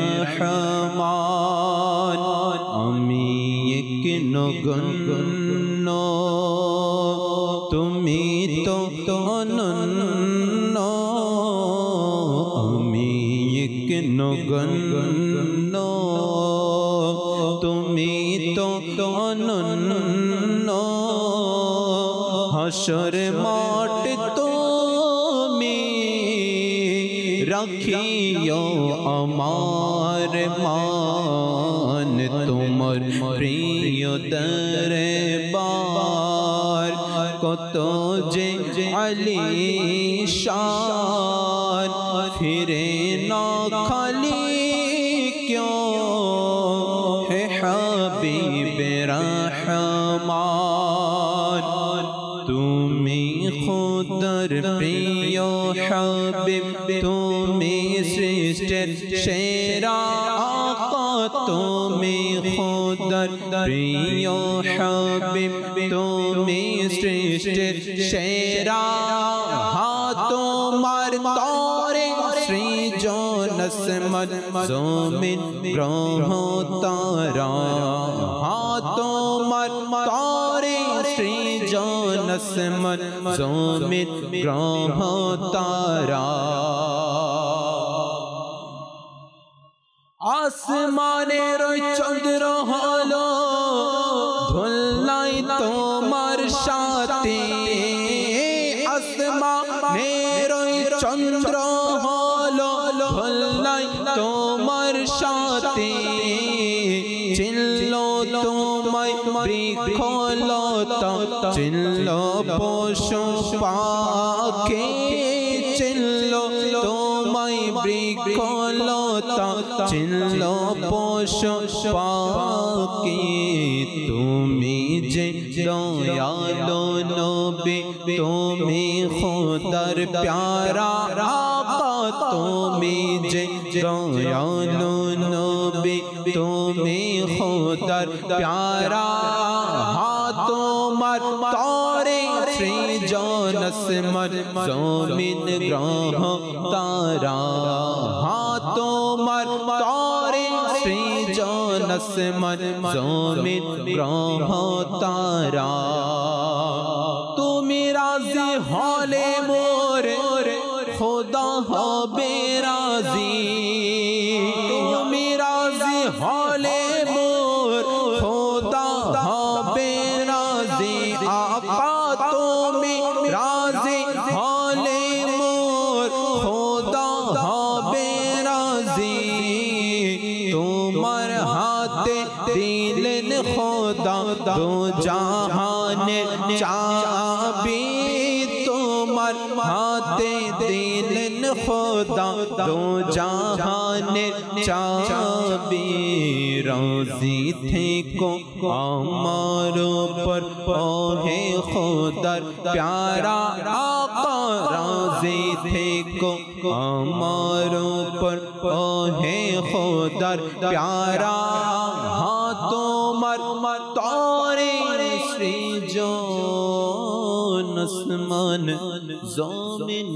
রহমান আমি এক নগণ্য তুমি তো অনন্য আমি এক নগণ্য তুমি তো অনন্য হাসর মাঠ তুমি রাখিও আমার মান তোমার প্রিয় দরবার কত যে আলিশান ফিরে না খালি क्यों है হাবিব রহমান তুমি খুদার প্রিয় হাবিব তুমি সৃষ্টির সেরা আকা তুমি খুদার প্রিয় হাবিব তুমি সৃষ্টির সেরা হাত তোমার তরে সৃজন আসমান জমিন গ্রহ তারা হাত তোমার তরে সৃজন আসমান জমিন গ্রহ তারা আসমানের ওই চন্দ্র হলো ধুলাই তোমার সাথে আসমানের ওই চন্দ্র হলো ধুলাই তোমার সাথে চিনলো তোমায় বৃক্ষলতা চিনলো পশু পাখি চিনলো তোমায় বৃক্ষলতা চিনলো পশু পাখি তুমি যে দয়ালু নবী তুমি খোদার প্যারা আকা তুমি যে দয়ালু নবী তুমি খোদার প্যারা হাত তোমার তরে সৃজন আসমান জমিন গ্রহ তারা হাত তোমার তরে সৃজন আসমান জমিন গ্রহ তারা তুমি রাজি হলে মোরে খোদা হবে রাজি তুমি রাজি হলে মোর খোদা হবে রাজি আপা তুমি রাজি হলে মোর খোদা হবে রাজি তোমার হাতে দিলেন খোদা দো জাহানের চাবি তোমার হাতে দিলেন খোদা দো জাহানের চাবি রাজি থেকো আমার উপর ও হে খোদার প্যারা আকা রাজি থেকো আমার উপর ও হে খোদার প্যারা হাত তোমার তরে সৃজন আসমান জমিন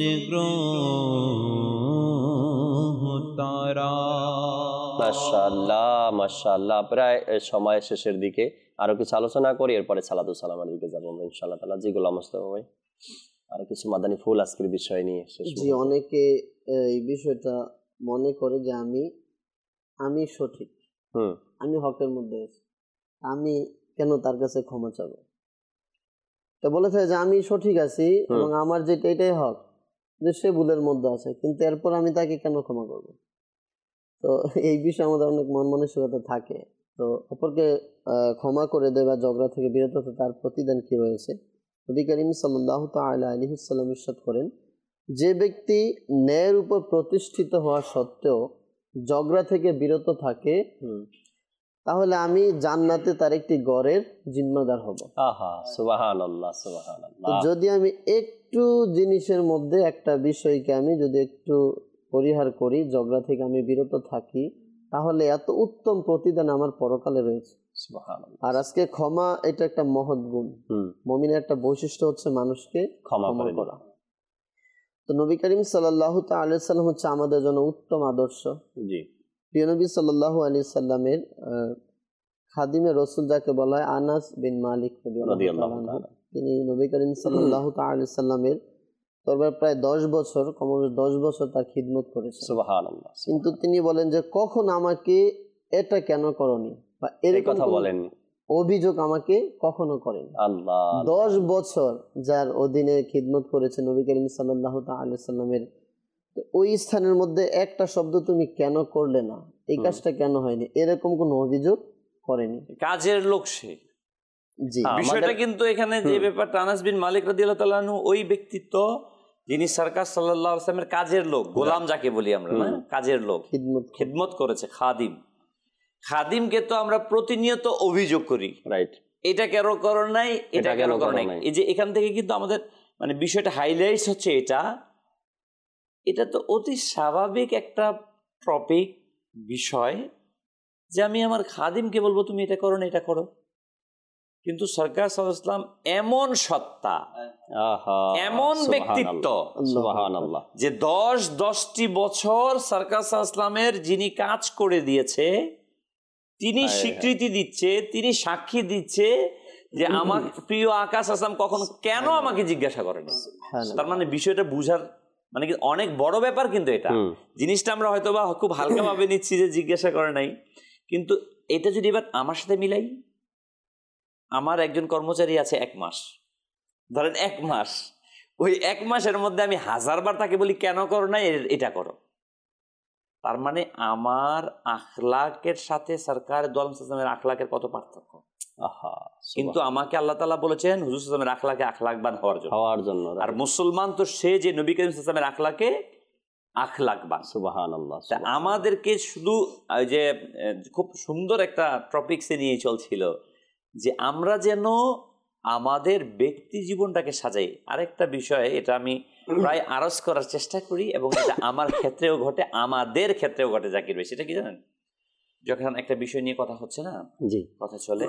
গ্রহ তারা। মাশাআল্লাহ মাশাআল্লাহ, প্রায় সময় শেষের দিকে, আরো কিছু আলোচনা করি, এরপরে সালাতু সালামের দিকে যাবো আমরা ইনশাআল্লাহ তাআলা। জি গোলাম মোস্তফা ভাই, আরো কিছু মাদানী ফুল আজকের বিষয় নিয়ে শেষ। জি, অনেকে এই বিষয়টা মনে করে যে আমি আমি সঠিক, হুম আমি হকের মধ্যে আছি, আমি কেন তার কাছে ক্ষমা চাবো। তো বলে থাকে যে আমি সঠিক আছি এবং আমার যেটা এটাই হক, যে সে ভুলের মধ্যে আছে, কিন্তু এরপর আমি তাকে কেন ক্ষমা করব। তো এই বিষয়ে আমাদের অনেক মন মানসিকতা থাকে। তো অপরকে ক্ষমা করে দেওয়া, ঝগড়া থেকে বিরত হতে তার প্রতিদান কি রয়েছে। নবী করিম সাল্লাল্লাহু তাআলা আলাইহি ওয়াসাল্লাম ইরশাদ করেন, যে ব্যক্তি ন্যায়ের উপর প্রতিষ্ঠিত হওয়া সত্ত্বেও ঝগড়া থেকে বিরত থাকে, তাহলে আমি জান্নাতে তার একটি গড়ের জিম্মাদার হব। আহা সুবহানাল্লাহ সুবহানাল্লাহ। যদি আমি একটু জিনিসের মধ্যে একটা বিষয়কে আমি যদি একটু পরিহার করি, ঝগড়া থেকে আমি বিরত থাকি, তাহলে এত উত্তম প্রতিদান আমার পরকালে রয়েছে। আর আজকে ক্ষমা এটা একটা মহৎ গুণ। মুমিনের একটা বৈশিষ্ট্য হচ্ছে মানুষকে ক্ষমা করা। তো নবী করিম সাল্লাল্লাহু তাআলা আলাইহি সাল্লাম হচ্ছে আমাদের জন্য উত্তম আদর্শ। জি, প্রিয় নবী সাল্লাল্লাহু আলাইহি সাল্লামের খাদিমে রাসূল যাকে বলা হয় আনাস বিন মালিক রাদিয়াল্লাহু তাআলা, তিনি নবী করিম সাল্লাল্লাহু তাআলা আলাইহি সাল্লামের দরবারে প্রায় দশ বছর কমপক্ষে দশ বছর তার খিদমত করেছেন। সুবহানাল্লাহ। কিন্তু তিনি বলেন যে কখন আমাকে এটা কেন করনি বা এর কথা বলেননি, অভিযোগ আমাকে কখনো করেন। আল্লাহ, দশ বছর যার অধীনে খিদমত করেছে নবী করিম সাল্লাল্লাহু তাআলা আলাইহি সাল্লামের, ওই স্থানের মধ্যে একটা শব্দ তুমি কেন করলে না, এই কাজটা কেন হয়নি, এরকম কোনো অভিযোগ করেনি। কাজের লোক সে। জি, বিষয়টা কিন্তু এখানে যে ব্যাপারটা আনাস বিন মালিক রাদিয়াল্লাহু তাআলা আনহু ওই ব্যক্তিত্ব যিনি সরকার সাল্লাল্লাহু আলাইহি ওয়াসাল্লামের কাজের লোক, গোলাম যাকে বলি আমরা, না কাজের লোক, খিদমত খিদমত করেছে, খাদিম। খাদিমকে তো আমরা প্রতিনিয়ত অভিযোগ করি, রাইট, এটা কেন করো নাই, এটা কেন করো নাই। এই যে এখান থেকে কিন্তু আমাদের মানে বিষয়টা হাইলাইটস হচ্ছে এটা এটা তো অতি স্বাভাবিক একটা টপিক বিষয় যে আমি আমার খাদিমকে বলবো তুমি এটা করো না, এটা করো। কিন্তু সরকার সাল্লাল্লাহু আলাইহি ওয়াসাল্লাম এমন সত্তা, এমন ব্যক্তিত্ব যে দশ দশটি বছর সরকার সাল্লাল্লাহু আলাইহি ওয়াসাল্লামের যিনি কাজ করে দিয়েছে তিনি স্বীকৃতি দিচ্ছে, তিনি সাক্ষী দিচ্ছে যে আমার প্রিয় আকাশ আসলাম কখন কেন আমাকে জিজ্ঞাসা করেনি। তার মানে বিষয়টা বুঝার মানে অনেক বড় ব্যাপার। কিন্তু এটা জিনিসটা আমরা হয়তো বা খুব হালকা ভাবে নিচ্ছি যে জিজ্ঞাসা করে নাই, কিন্তু এটা যদি এবার আমার সাথে মিলাই, আমার একজন কর্মচারী আছে এক মাস, ধরেন এক মাস, ওই এক মাসের মধ্যে আমি হাজারবার তাকে বলি কেন করো না, এটা করো। তার মানে আমার আখলাকের সাথে সরকার দোয়ালের আখলাকের কত পার্থক্য। কিন্তু আমাকে আল্লাহ তাআলা বলেছেন হুজুর সাল্লাল্লাহু আলাইহি ওয়াসাল্লামের আখলাকে আখলাকবান হওয়ার জন্য হওয়ার জন্য আর মুসলমান তো সে যে নবী করিম সাল্লাল্লাহু আলাইহি ওয়াসাল্লামের আখলাকে আখলাকবান। সুবহানাল্লাহ। আমাদেরকে শুধু যে খুব সুন্দর একটা টপিকসে নিয়ে চলছিল যে আমরা যেন আমাদের ব্যক্তি জীবনটাকে সাজাই। আরেকটা বিষয়, এটা আমি প্রায় আরজ করার চেষ্টা করি এবং এটা আমার ক্ষেত্রেও ঘটে, আমাদের ক্ষেত্রেও ঘটে জাকির ভাই, সেটা কি জানেন? যখন একটা বিষয় নিয়ে কথা হচ্ছে না, জি, কথা চলে,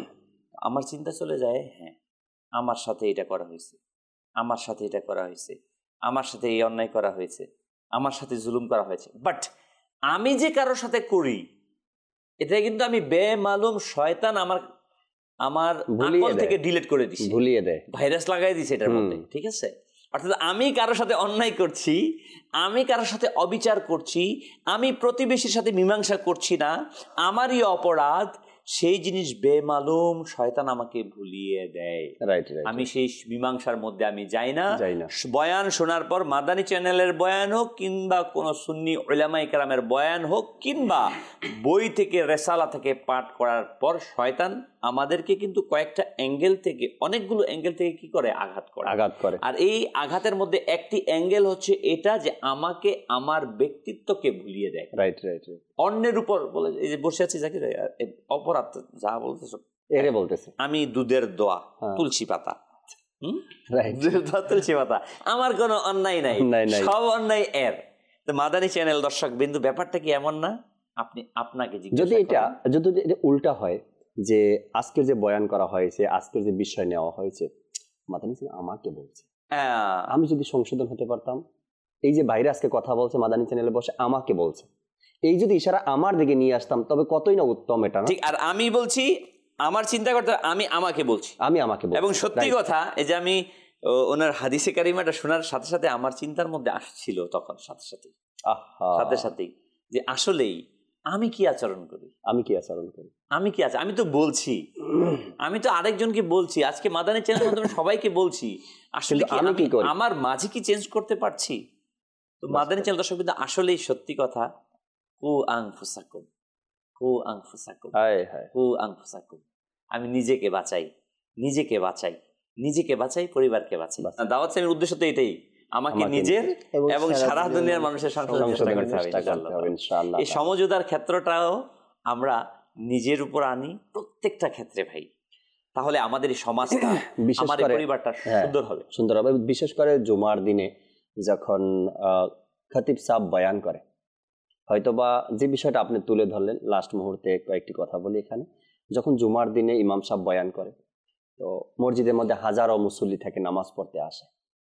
আমার চিন্তা চলে যায়, হ্যাঁ আমার সাথে এটা করা হয়েছে, আমার সাথে এটা করা হয়েছে, আমার সাথে এই অন্যায় করা হয়েছে, আমার সাথে জুলুম করা হয়েছে, বাট আমি যে কারোর সাথে করি এটা কিন্তু আমি বেমালুম শয়তান আমার আমার আকল থেকে ডিলিট করে দিছে, ভুলিয়ে দেয়, ভাইরাস লাগাই দিছে এটার মধ্যে, ঠিক আছে? অর্থাৎ আমি কারোর সাথে অন্যায় করছি, আমি কারোর সাথে অবিচার করছি, আমি প্রতিবেশীর সাথে মীমাংসা করছি না, আমারই অপরাধ, সেই জিনিস বেমালুম শয়তান আমাকে ভুলিয়ে দেয়। রাইট, আমি সেই মীমাংসার মধ্যে আমি যাই না। বয়ান শোনার পর মাদানী চ্যানেলের বয়ান হোক কিংবা কোনো সুন্নি উলামায়ে কেরামের বয়ান হোক কিংবা বই থেকে রেসালা থেকে পাঠ করার পর শয়তান আমাদেরকে কিন্তু কয়েকটা অ্যাঙ্গেল থেকে, অনেকগুলো অ্যাঙ্গেল থেকে কি করে আঘাত করে আঘাত করে আর এই আঘাতের মধ্যে একটি অ্যাঙ্গেল হচ্ছে এটা যে আমাকে আমার ব্যক্তিত্বকে ভুলিয়ে দেয়। রাইট রাইট অন্যের উপর বলে, এই যে বসে আছি জাকির, অপরাধ যা বলতেছো এরে বলতেছে, আমি দুধের দোয়া, তুলসী পাতা, হম তুলসী পাতা, আমার কোনো অন্যায় নাই, সব অন্যায় এর। তো মাদানী চ্যানেল দর্শক বিন্দু, ব্যাপারটা কি এমন না? আপনি আপনাকে যদি এটা যদি এটা উল্টা হয় যে আজকের যে বয়ান করা হয়েছে, আজকের যে বিষয় নেওয়া হয়েছে, মাদানী চ্যানেল আমাকে বলছে, আমি যদি সংশোধন হতে পারতাম, এই যে বাইরে আজকে কথা বলছে মাদানী চ্যানেলে বসে আমাকে বলছে, এই যদি ইশারা আমার দিকে নিয়ে আসতাম তবে কতই না উত্তম। এটা ঠিক। আর আমি বলছি আমার চিন্তা করতে, আমি আমাকে বলছি, আমি আমাকে বলছি, এবং সত্যি কথা এই যে আমি ওনার হাদিসে কারিমাটা শোনার সাথে সাথে আমার চিন্তার মধ্যে আসছিল তখন সাথে সাথে সাথে সাথেই যে আসলেই আমি কি আচরণ করি, আমি কি আচরণ করি আমি কি আচরণ আমি তো বলছি, আমি তো আরেকজনকে বলছি, আজকে মাদানী চ্যানেলের মাধ্যমে সবাইকে বলছি, আসলে আমি কি করি, আমার মাঝে কি চেঞ্জ করতে পারছি? তো মাদানী চ্যানেল দর্শক কিন্তু আসলেই সত্যি কথা, কু আনফুসাকুম কু আনফুসাকুম কু আনফুসাকুম, আমি নিজেকে বাঁচাই, নিজেকে বাঁচাই, নিজেকে বাঁচাই, পরিবারকে বাঁচাই। দাওয়াত সেমিনারের উদ্দেশ্য তো এটাই, আমাকে নিজের এবং সারা দুনিয়ার মানুষের সংশোধন চেষ্টা করতে হবে ইনশাআল্লাহ। এই সমঝোতার ক্ষেত্রটাও আমরা নিজের উপর আনি প্রত্যেকটা ক্ষেত্রে ভাই। তাহলে আমাদের এই সমাজটা, আমাদের পরিবারটা সুন্দর হবে সুন্দর হবে বিশেষ করে জুমার দিনে যখন খতিব সাহেব বয়ান করে, হয়তোবা যে বিষয়টা আপনি তুলে ধরলেন লাস্ট মুহূর্তে কয়েকটি কথা বলি এখানে। যখন জুমার দিনে ইমাম সাহেব বয়ান করে, তো মসজিদের মধ্যে হাজারো মুসল্লি থেকে নামাজ পড়তে আসে।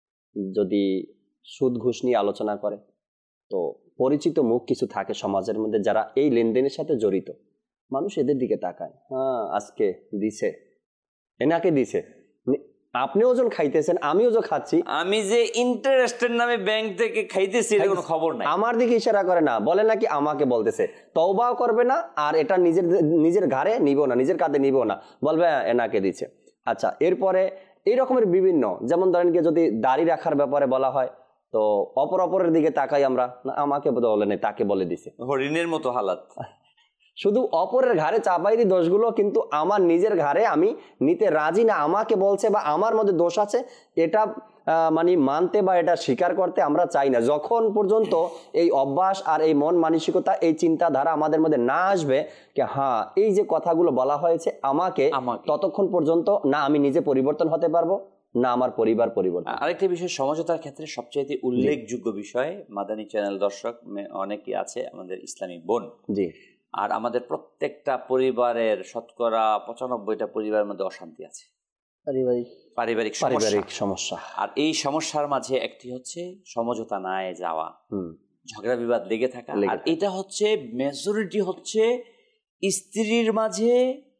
যদি সুদ ঘুষ নিয়ে আলোচনা করে, তো পরিচিত মুখ কিছু থাকে সমাজের মধ্যে যারা এই লেনদেনের সাথে জড়িত, মানুষ এদের দিকে তাকায়, হ্যাঁ আজকে দিছে, এনাকে দিছে, আপনি ওজন খাইতেছেন, আমি ওজন খাচ্ছি, আমি যে ইন্টারেস্টের নামে ব্যাংক থেকে খাইতেছি এর কোনো খবর নাই, আমার দিকে ইশারা করে না, বলে নাকি আমাকে বলতেছে, তওবাও করবে না, আর এটা নিজের নিজের ঘাড়ে নিব না, নিজের কাঁধে নিব না, বলবে এনাকে দিচ্ছে। আচ্ছা, এরপরে এই রকমের বিভিন্ন, যেমন ধরেন কি যদি দাড়ি রাখার ব্যাপারে বলা হয়, তো অপর অপরের দিকে তাকাই আমরা, না আমাকে বলে নেই, তাকে বলে দিছে, হরিণের মতো হালাত। শুধু অপরের ঘাড়ে চাপাই দি দোষগুলো, কিন্তু আমার নিজের ঘাড়ে আমি নিতে রাজি না, আমাকে বলছে বা আমার মধ্যে দোষ আছে এটা মানে মানতে বা এটা স্বীকার করতে আমরা চাই না। যখন পর্যন্ত এই অভ্যাস আর এই মন মানসিকতা, এই চিন্তাধারা আমাদের মধ্যে না আসবে যে হ্যাঁ এই যে কথাগুলো বলা হয়েছে আমাকে, ততক্ষণ পর্যন্ত না আমি নিজে পরিবর্তন হতে পারবো, না আমার পরিবার পরিবর্তন। আরেকটা বিষয়, সমঝোতার ক্ষেত্রে সবচেয়ে উল্লেখযোগ্য বিষয়, মাদানী চ্যানেল দর্শক অনেকেই আছে আমাদের ইসলামী বোন, জি, আর আমাদের প্রত্যেকটা পরিবারের শতকরা পঁচানব্বইটা পরিবারের মধ্যে অশান্তি আছে, পারিবারিক পারিবারিক পারিবারিক সমস্যা। আর এই সমস্যার মাঝে একটি হচ্ছে সমঝোতা না যাওয়া, ঝগড়া বিবাদ লেগে থাকা। আর এটা হচ্ছে মেজরিটি হচ্ছে স্ত্রীর মাঝে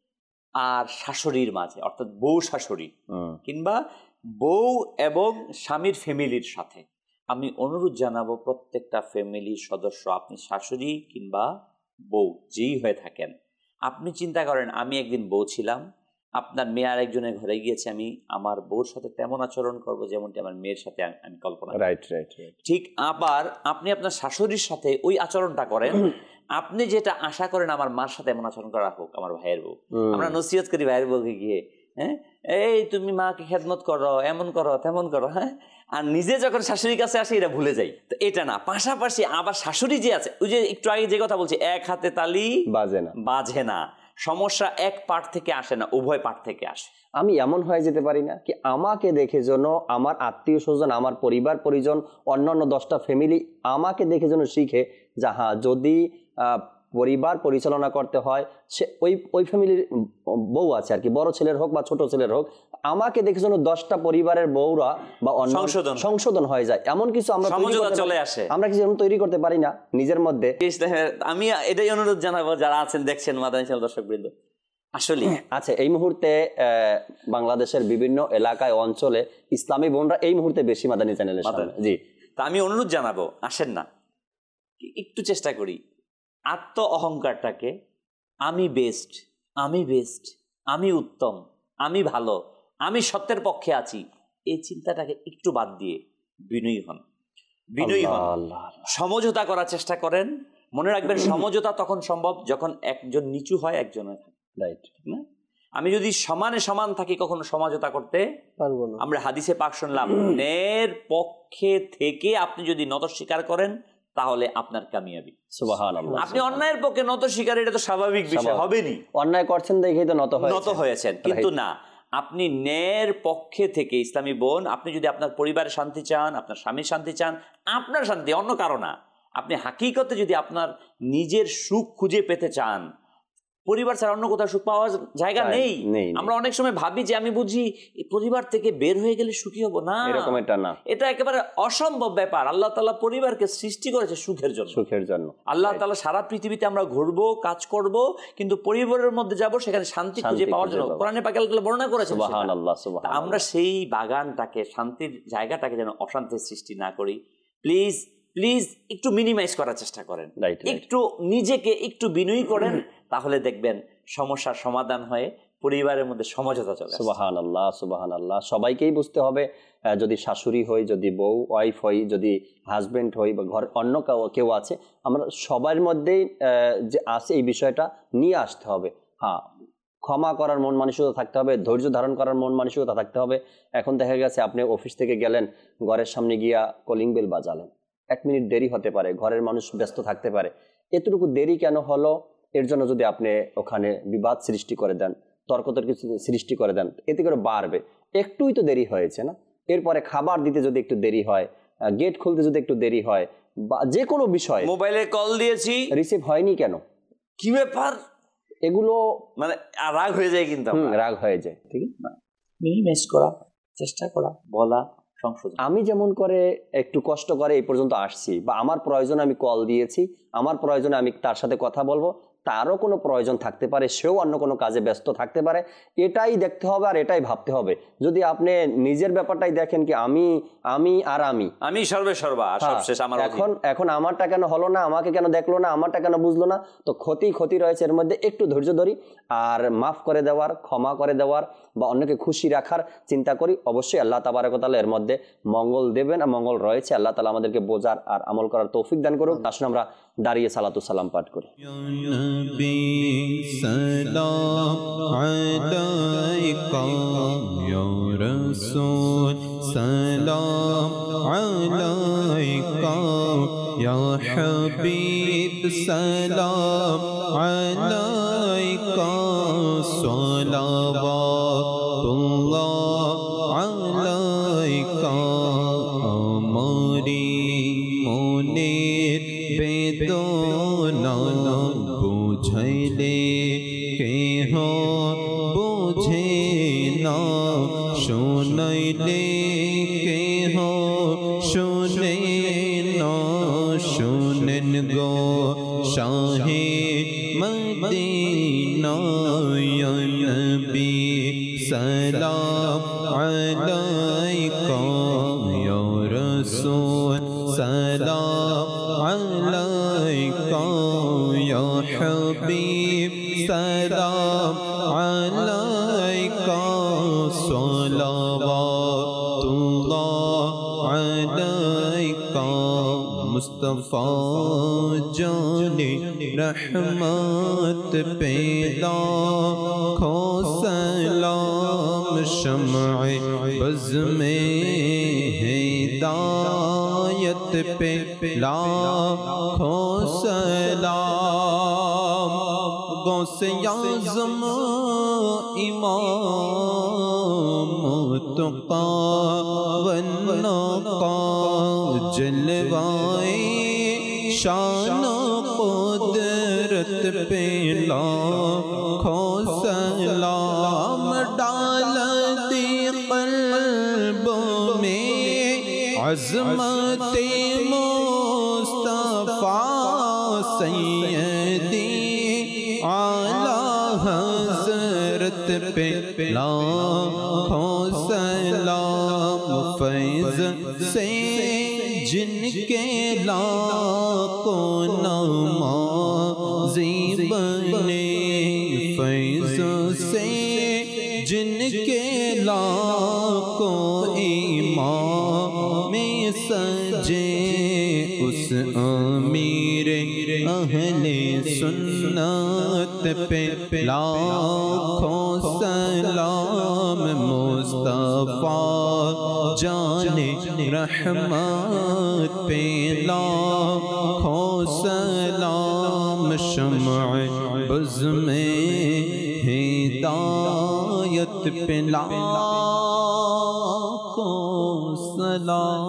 আর শাশুড়ির মাঝে, অর্থাৎ বউ শাশুড়ি কিংবা বউ এবং স্বামীর ফ্যামিলির সাথে। আমি অনুরোধ জানাবো প্রত্যেকটা ফ্যামিলির সদস্য, আপনি শাশুড়ি কিংবা বউ যেই হয়ে থাকেন, আপনি চিন্তা করেন আমি একদিন বউ ছিলাম, আপনার মেয়ে আর একজনের ঘরে গিয়েছে, আমি আমার বউর সাথে তেমন আচরণ করবো যেমনটি আমার মেয়ের সাথে আমি কল্পনা, রাইট রাইট রাইট ঠিক। আবার আপনি আপনার শাশুড়ির সাথে ওই আচরণটা করেন, আপনি যেটা আশা করেন আমার মার সাথে এমন আচরণ করা হোক আমার ভাইয়ের বউ। আমরা নসিহত করি ভাইয়ের বউকে গিয়ে, হ্যাঁ এই তুমি মাকে খেদমত করো, এমন করো তেমন করো, হ্যাঁ, আর নিজে যখন শাশুড়ির কাছে আসে এটা ভুলে যাই। তো এটা না, পাশাপাশি আবার শাশুড়ি যে আছে, ওই যে একটু আগে যে কথা বলছি, এক হাতে তালি বাজে না, বাজে না, সমস্যা এক পার্ট থেকে আসে না, উভয় পার্ট থেকে আসে। আমি এমন হয়ে যেতে পারি না কি আমাকে দেখে যেন আমার আত্মীয় স্বজন, আমার পরিবার পরিজন, অন্যান্য দশটা ফ্যামিলি আমাকে দেখে যেন শিখে যে হ্যাঁ যদি পরিবার পরিচালনা করতে হয়, সে ওই ওই ফ্যামিলির বউ আছে আর কি, বড় ছেলের হোক বা ছোট ছেলের হোক, আমাকে দেখে যেন দশটা পরিবারের বউরা বা সংশোধন সংশোধন হয়ে যায়, এমন কিছু আমরা চলে আসে, আমরা কিছু তৈরি করতে পারি না নিজের মধ্যে। আমি এটাই অনুরোধ জানাবো যারা আছেন দেখছেন মাদানী চ্যানেল দর্শক বৃন্দ, আসলে আচ্ছা এই মুহূর্তে বাংলাদেশের বিভিন্ন এলাকায় অঞ্চলে ইসলামী বোনরা এই মুহূর্তে বেশি মাদানী চ্যানেলের সামনে, জি, তা আমি অনুরোধ জানাবো আসেন না, একটু চেষ্টা করি আত্ম অহংকারটাকে, আমি বেস্ট, আমি বেস্ট, আমি উত্তম, আমি ভালো, আমি সত্যের পক্ষে আছি, এই চিন্তাটাকে একটু বাদ দিয়ে বিনয়ী হন, বিনয়ী হন, সমঝোতা করার চেষ্টা করেন। মনে রাখবেন সমঝোতা তখন সম্ভব যখন একজন নিচু হয় একজন থাকে, রাইট না? আমি যদি সমানে সমান থাকি কখনো সমঝোতা করতে পারবো না। আমরা হাদিসে পাক শুনলাম, ন্যায়ের পক্ষে থেকে আপনি যদি নত স্বীকার করেন তাহলে আপনার কামিয়াবি। সুবহানাল্লাহ। আপনি অন্যায়ের পক্ষে নত স্বীকার, এটা তো স্বাভাবিক বিষয়, হবেনি, অন্যায় করছেন দেখেই তো নত নত হয়েছেন, কিন্তু না, আপনি ন্যায়ের পক্ষে থেকে ইসলামী বোন, আপনি যদি আপনার পরিবারের শান্তি চান, আপনার স্বামীর শান্তি চান, আপনার শান্তি, অন্য কারো না, আপনি হাকিকতে যদি আপনার নিজের সুখ খুঁজে পেতে চান, পরিবার ছাড়া অন্য কোথাও সুখ পাওয়ার জায়গা নেই। আমরা অনেক সময় ভাবি যে আমি বুঝি পরিবার থেকে বের হয়ে গেলে সুখী হব, না, এরকম এটা না, এটা একেবারে অসম্ভব ব্যাপার। আল্লাহ তাআলা পরিবারকে সৃষ্টি করেছে সুখের জন্য, সুখের জন্য। আল্লাহ তাআলা সারা পৃথিবীতে আমরা ঘুরবো, কাজ করব, কিন্তু পরিবারের মধ্যে যাব সেখানে শান্তি খুঁজে পাওয়ার জন্য। কোরআনে পাকে আল্লাহ বর্ণনা করেছেন, সুবহানাল্লাহ, সুবহানাল্লাহ। আমরা সেই বাগানটাকে, শান্তির জায়গাটাকে যেন অশান্তির সৃষ্টি না করি। প্লিজ প্লিজ একটু মিনিমাইজ করার চেষ্টা করেন, একটু নিজেকে একটু বিনয়ী করেন, তাহলে দেখবেন সমস্যার সমাধান হয়ে পরিবারের মধ্যে সমঝোতা চলে। সুবহানাল্লাহ, সুবহানাল্লাহ। সবাইকেই বুঝতে হবে, যদি শাশুড়ি হই, যদি বউ ওয়াইফ হই, যদি হাজবেন্ড হই বা ঘর অন্য কেউ আছে, আমরা সবার মধ্যেই যে আছে এই বিষয়টা নিয়ে আসতে হবে। হ্যাঁ, ক্ষমা করার মন মানসিকতা থাকতে হবে, ধৈর্য ধারণ করার মন মানসিকতা থাকতে হবে। এখন দেখা গেছে আপনি অফিস থেকে গেলেন, ঘরের সামনে গিয়া কলিং বেল বাজালেন, এক মিনিট দেরি হতে পারে, ঘরের মানুষ ব্যস্ত থাকতে পারে, এতটুকু দেরি কেন হলো, এর জন্য যদি আপনি ওখানে বিবাদ সৃষ্টি করে দেন, তর্কতর্কি সৃষ্টি করে দেন, এতে করে বাড়বে। একটুই তো দেরি হয়েছে না, এরপরে খাবার দিতে যদি একটু দেরি হয়, গেট খুলতে যদি একটু দেরি হয়, বা যে কোনো বিষয়, মোবাইলে কল দিয়েছি রিসিভ হয়নি কেন, কি ব্যাপার, এগুলো মানে রাগ হয়ে যায়, কিন্তু রাগ হয়ে যায়। ঠিক না, মিনিমাইজ করা চেষ্টা করা, বলা, সংশোধন। আমি যেমন করে একটু কষ্ট করে এই পর্যন্ত আসছি, বা আমার প্রয়োজনে আমি কল দিয়েছি, আমার প্রয়োজনে আমি তার সাথে কথা বলবো, তারও কোনো প্রয়োজন থাকতে পারে, সেও অন্য কোনো কাজে ব্যস্ত থাকতে পারে, এটাই দেখতে হবে আর এটাই ভাবতে হবে। যদি আপনি নিজের ব্যাপারটাই দেখেন কি আমি আমি আর আমি আমি সর্বে সর্বা সবশেষ আমার, এখন এখন আমারটা কেন হলো না, আমাকে কেন দেখলো না, আমারটা কেন বুঝলো না, তো ক্ষতি ক্ষতি রয়েছে এর মধ্যে। একটু ধৈর্য ধরি আর মাফ করে দেওয়ার, ক্ষমা করে দেওয়ার বা অন্যকে খুশি রাখার চিন্তা করি। অবশ্যই আল্লাহ তাবারক ওয়া তাআলা এর মধ্যে মঙ্গল দেবেন, আর মঙ্গল রয়েছে। আল্লাহ তাআলা আমাদেরকে বোঝার আর আমল করার তৌফিক দান করুক। আসুন আমরা দাঁড়িয়ে সালাতু সালাম পাঠ করি। সালাম আলাইকা ইয়া রাসূল, সালাম আলাইকা ইয়া হাবিব, সালাম আলাইকা, সালাওয়াতুল্লাহ আলাইকা। আমারি মনের বেদনা বুঝাইলে কেহ বুঝে না, শোনাইলে কেহ শুনে না, শুনেন গো শাহে মদিনা ইয়া নবী, সালাম আলাইকা ইয়া রাসূল, সালাম আলাইকা ইয়া হাবিব, সালাম আলাইকা, সালাওয়াতুল্লাহ আলাইকা। মুস্তাফা জানে रहमत पे लाखों सलाम, शम्अ बज़ में हिदायत पे लाखों सलाम। गौसे आज़म इमाम तुक़ा वन्नक़ा, जलवाए शान कुदरत पे लाखों सलाम। डाल दी क़ल्बों में अज़मत मुस्तफ़ा, सैयदी आला हज़रत पे लाखों सलाम। फैज़ से जिनके लाखों नमाज़ी बने, फैज़ से जिनके लाखों इमाम सजे, उस अमीर अहले सुन्नत पे लाखों सलाम। मुस्तफ़ा जाने रहमत पे लाखों सलाम। शम्अ बज़ में हिदायत पे लाखों सलाम।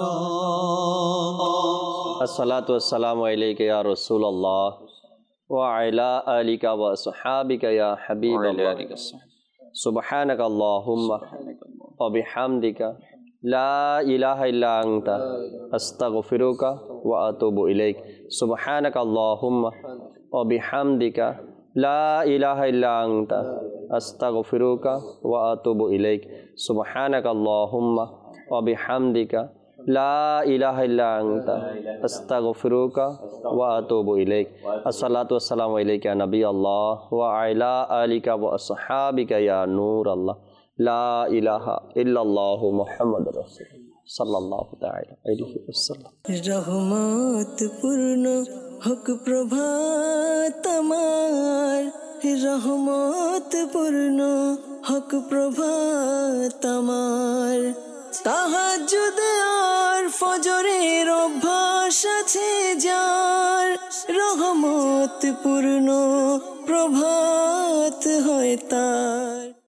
अस्सलातु वस्सलामु अलैका या रसूलल्लाह व अला आलिका व अस्हाबिका या हबीबल्लाह। सुब्हानका अल्लाहुम्मा व बिहम्दिका ला इलाहा इल्ला अंता अस्तगफिरुका व अतूबु इलैक। सुब्हानका अल्लाहुम्मा व बिहम्दिका ला इलाहा इल्ला अंता अस्तगफिरुका व अतूबु इलैक। सुब्हानका अल्लाहुम्मा व बिहम्दिका ला इलाहा इल्ला अंता अस्तगफिरुका व अतूबु इलैक। अस्सलातु वस्सलामु अलैका या नबी अल्लाह व अला आलिका व अस्हाबिका या नूर अल्लाह। ला इलाहा इल्लल्लाहु मुहम्मद रसूलुल्लाह सल्लल्लाहु ताला अलैहि वसल्लम। रहमत पूर्ण हक प्रभात আমার, रहमत पूर्ण हक प्रभात আমার। তাহাজ্জুদ আর ফজরের অভ্যাস আছে যার, রহমত রহমত পূর্ণ প্রভাত হয় তার।